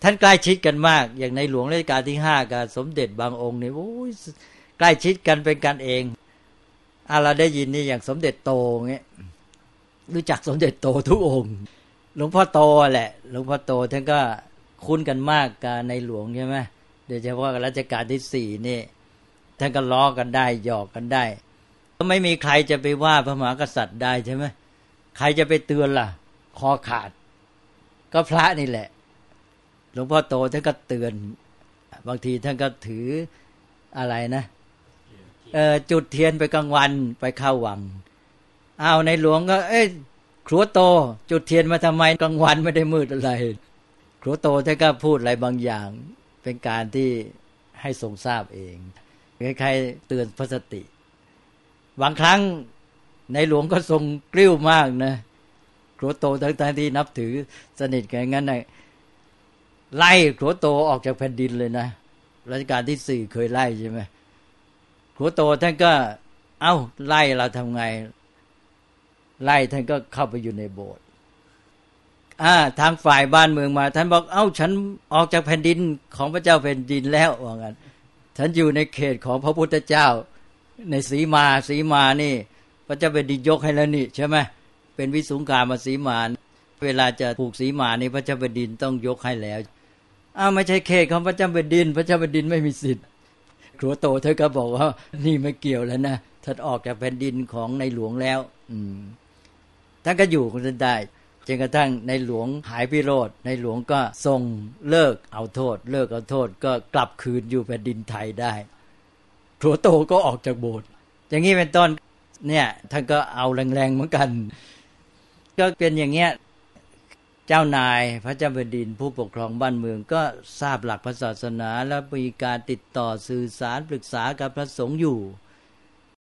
ท่านใกล้ชิดกันมากอย่างในหลวงรัชกาลที่5กับสมเด็จบางองค์นี่โอ้ยใกล้ชิดกันเป็นกันเองเราได้ยินนี่อย่างสมเด็จโตเงี้ยรู้จักสมเด็จโตทุกองค์หลวงพ่อโตแหละหลวงพ่อโตท่านก็คุ้นกันมากกับในหลวงใช่ไหมโดยเฉพาะรัชกาลที่4นี่ท่านก็ล้อกันได้หยอกกันได้ก็ไม่มีใครจะไปว่าพระมหากษัตริย์ได้ใช่ไหมใครจะไปเตือนล่ะคอขาดก็พระนี่แหละหลวงพ่อโตท่านก็เตือนบางทีท่านก็ถืออะไรนะจุดเทียนไปกลางวันไปเข้าวังในหลวงก็ครัวโตจุดเทียนมาทำไมกลางวันไม่ได้มืดอะไรครัวโตท่านก็พูดอะไรบางอย่างเป็นการที่ให้ทรงทราบเองคล้ายๆเตือนพระสติบางครั้งในหลวงก็ทรงกริ้วมากนะครัวโตทั้งที่นับถือสนิทกันงั้นนะไล่ครัวโตออกจากแผ่นดินเลยนะรัชกาลที่4เคยไล่ใช่ไหมครัวโตท่านก็ไล่เราทำไงไล่ท่านก็เข้าไปอยู่ในโบสถ์ทางฝ่ายบ้านเมืองมาท่านบอกฉันออกจากแผ่นดินของพระเจ้าแผ่นดินแล้วว่างั้นฉันอยู่ในเขตของพระพุทธเจ้าในสีมานี่พระเจ้าแผ่นดินยกให้แล้วนี่ใช่ไหมเป็นวิสุงกามสีมาเวลาจะผูกสีมานี่พระเจ้าแผ่นดินต้องยกให้แล้วไม่ใช่เขตของพระเจ้าแผ่นดินพระเจ้าแผ่นดินไม่มีสิทธิ์ครัวโตเธอก็บอกว่านี่ไม่เกี่ยวแล้วนะท่านออกจากแผ่นดินของในหลวงแล้วท่านก็อยู่คนนั้นได้จนกระทั่งในหลวงหายพิโรธในหลวงก็ทรงเลิกเอาโทษก็กลับคืนอยู่แผ่นดินไทยได้ครัวโตก็ออกจากโบสถ์อย่างนี้เป็นต้นเนี่ยท่านก็เอาแรงๆเหมือนกันก็เป็นอย่างเงี้ยเจ้านายพระเจ้าแผ่นดินผู้ปกครองบ้านเมืองก็ทราบหลักพระศาสนาและมีการติดต่อสื่อสารปรึกษากับพระสงฆ์อยู่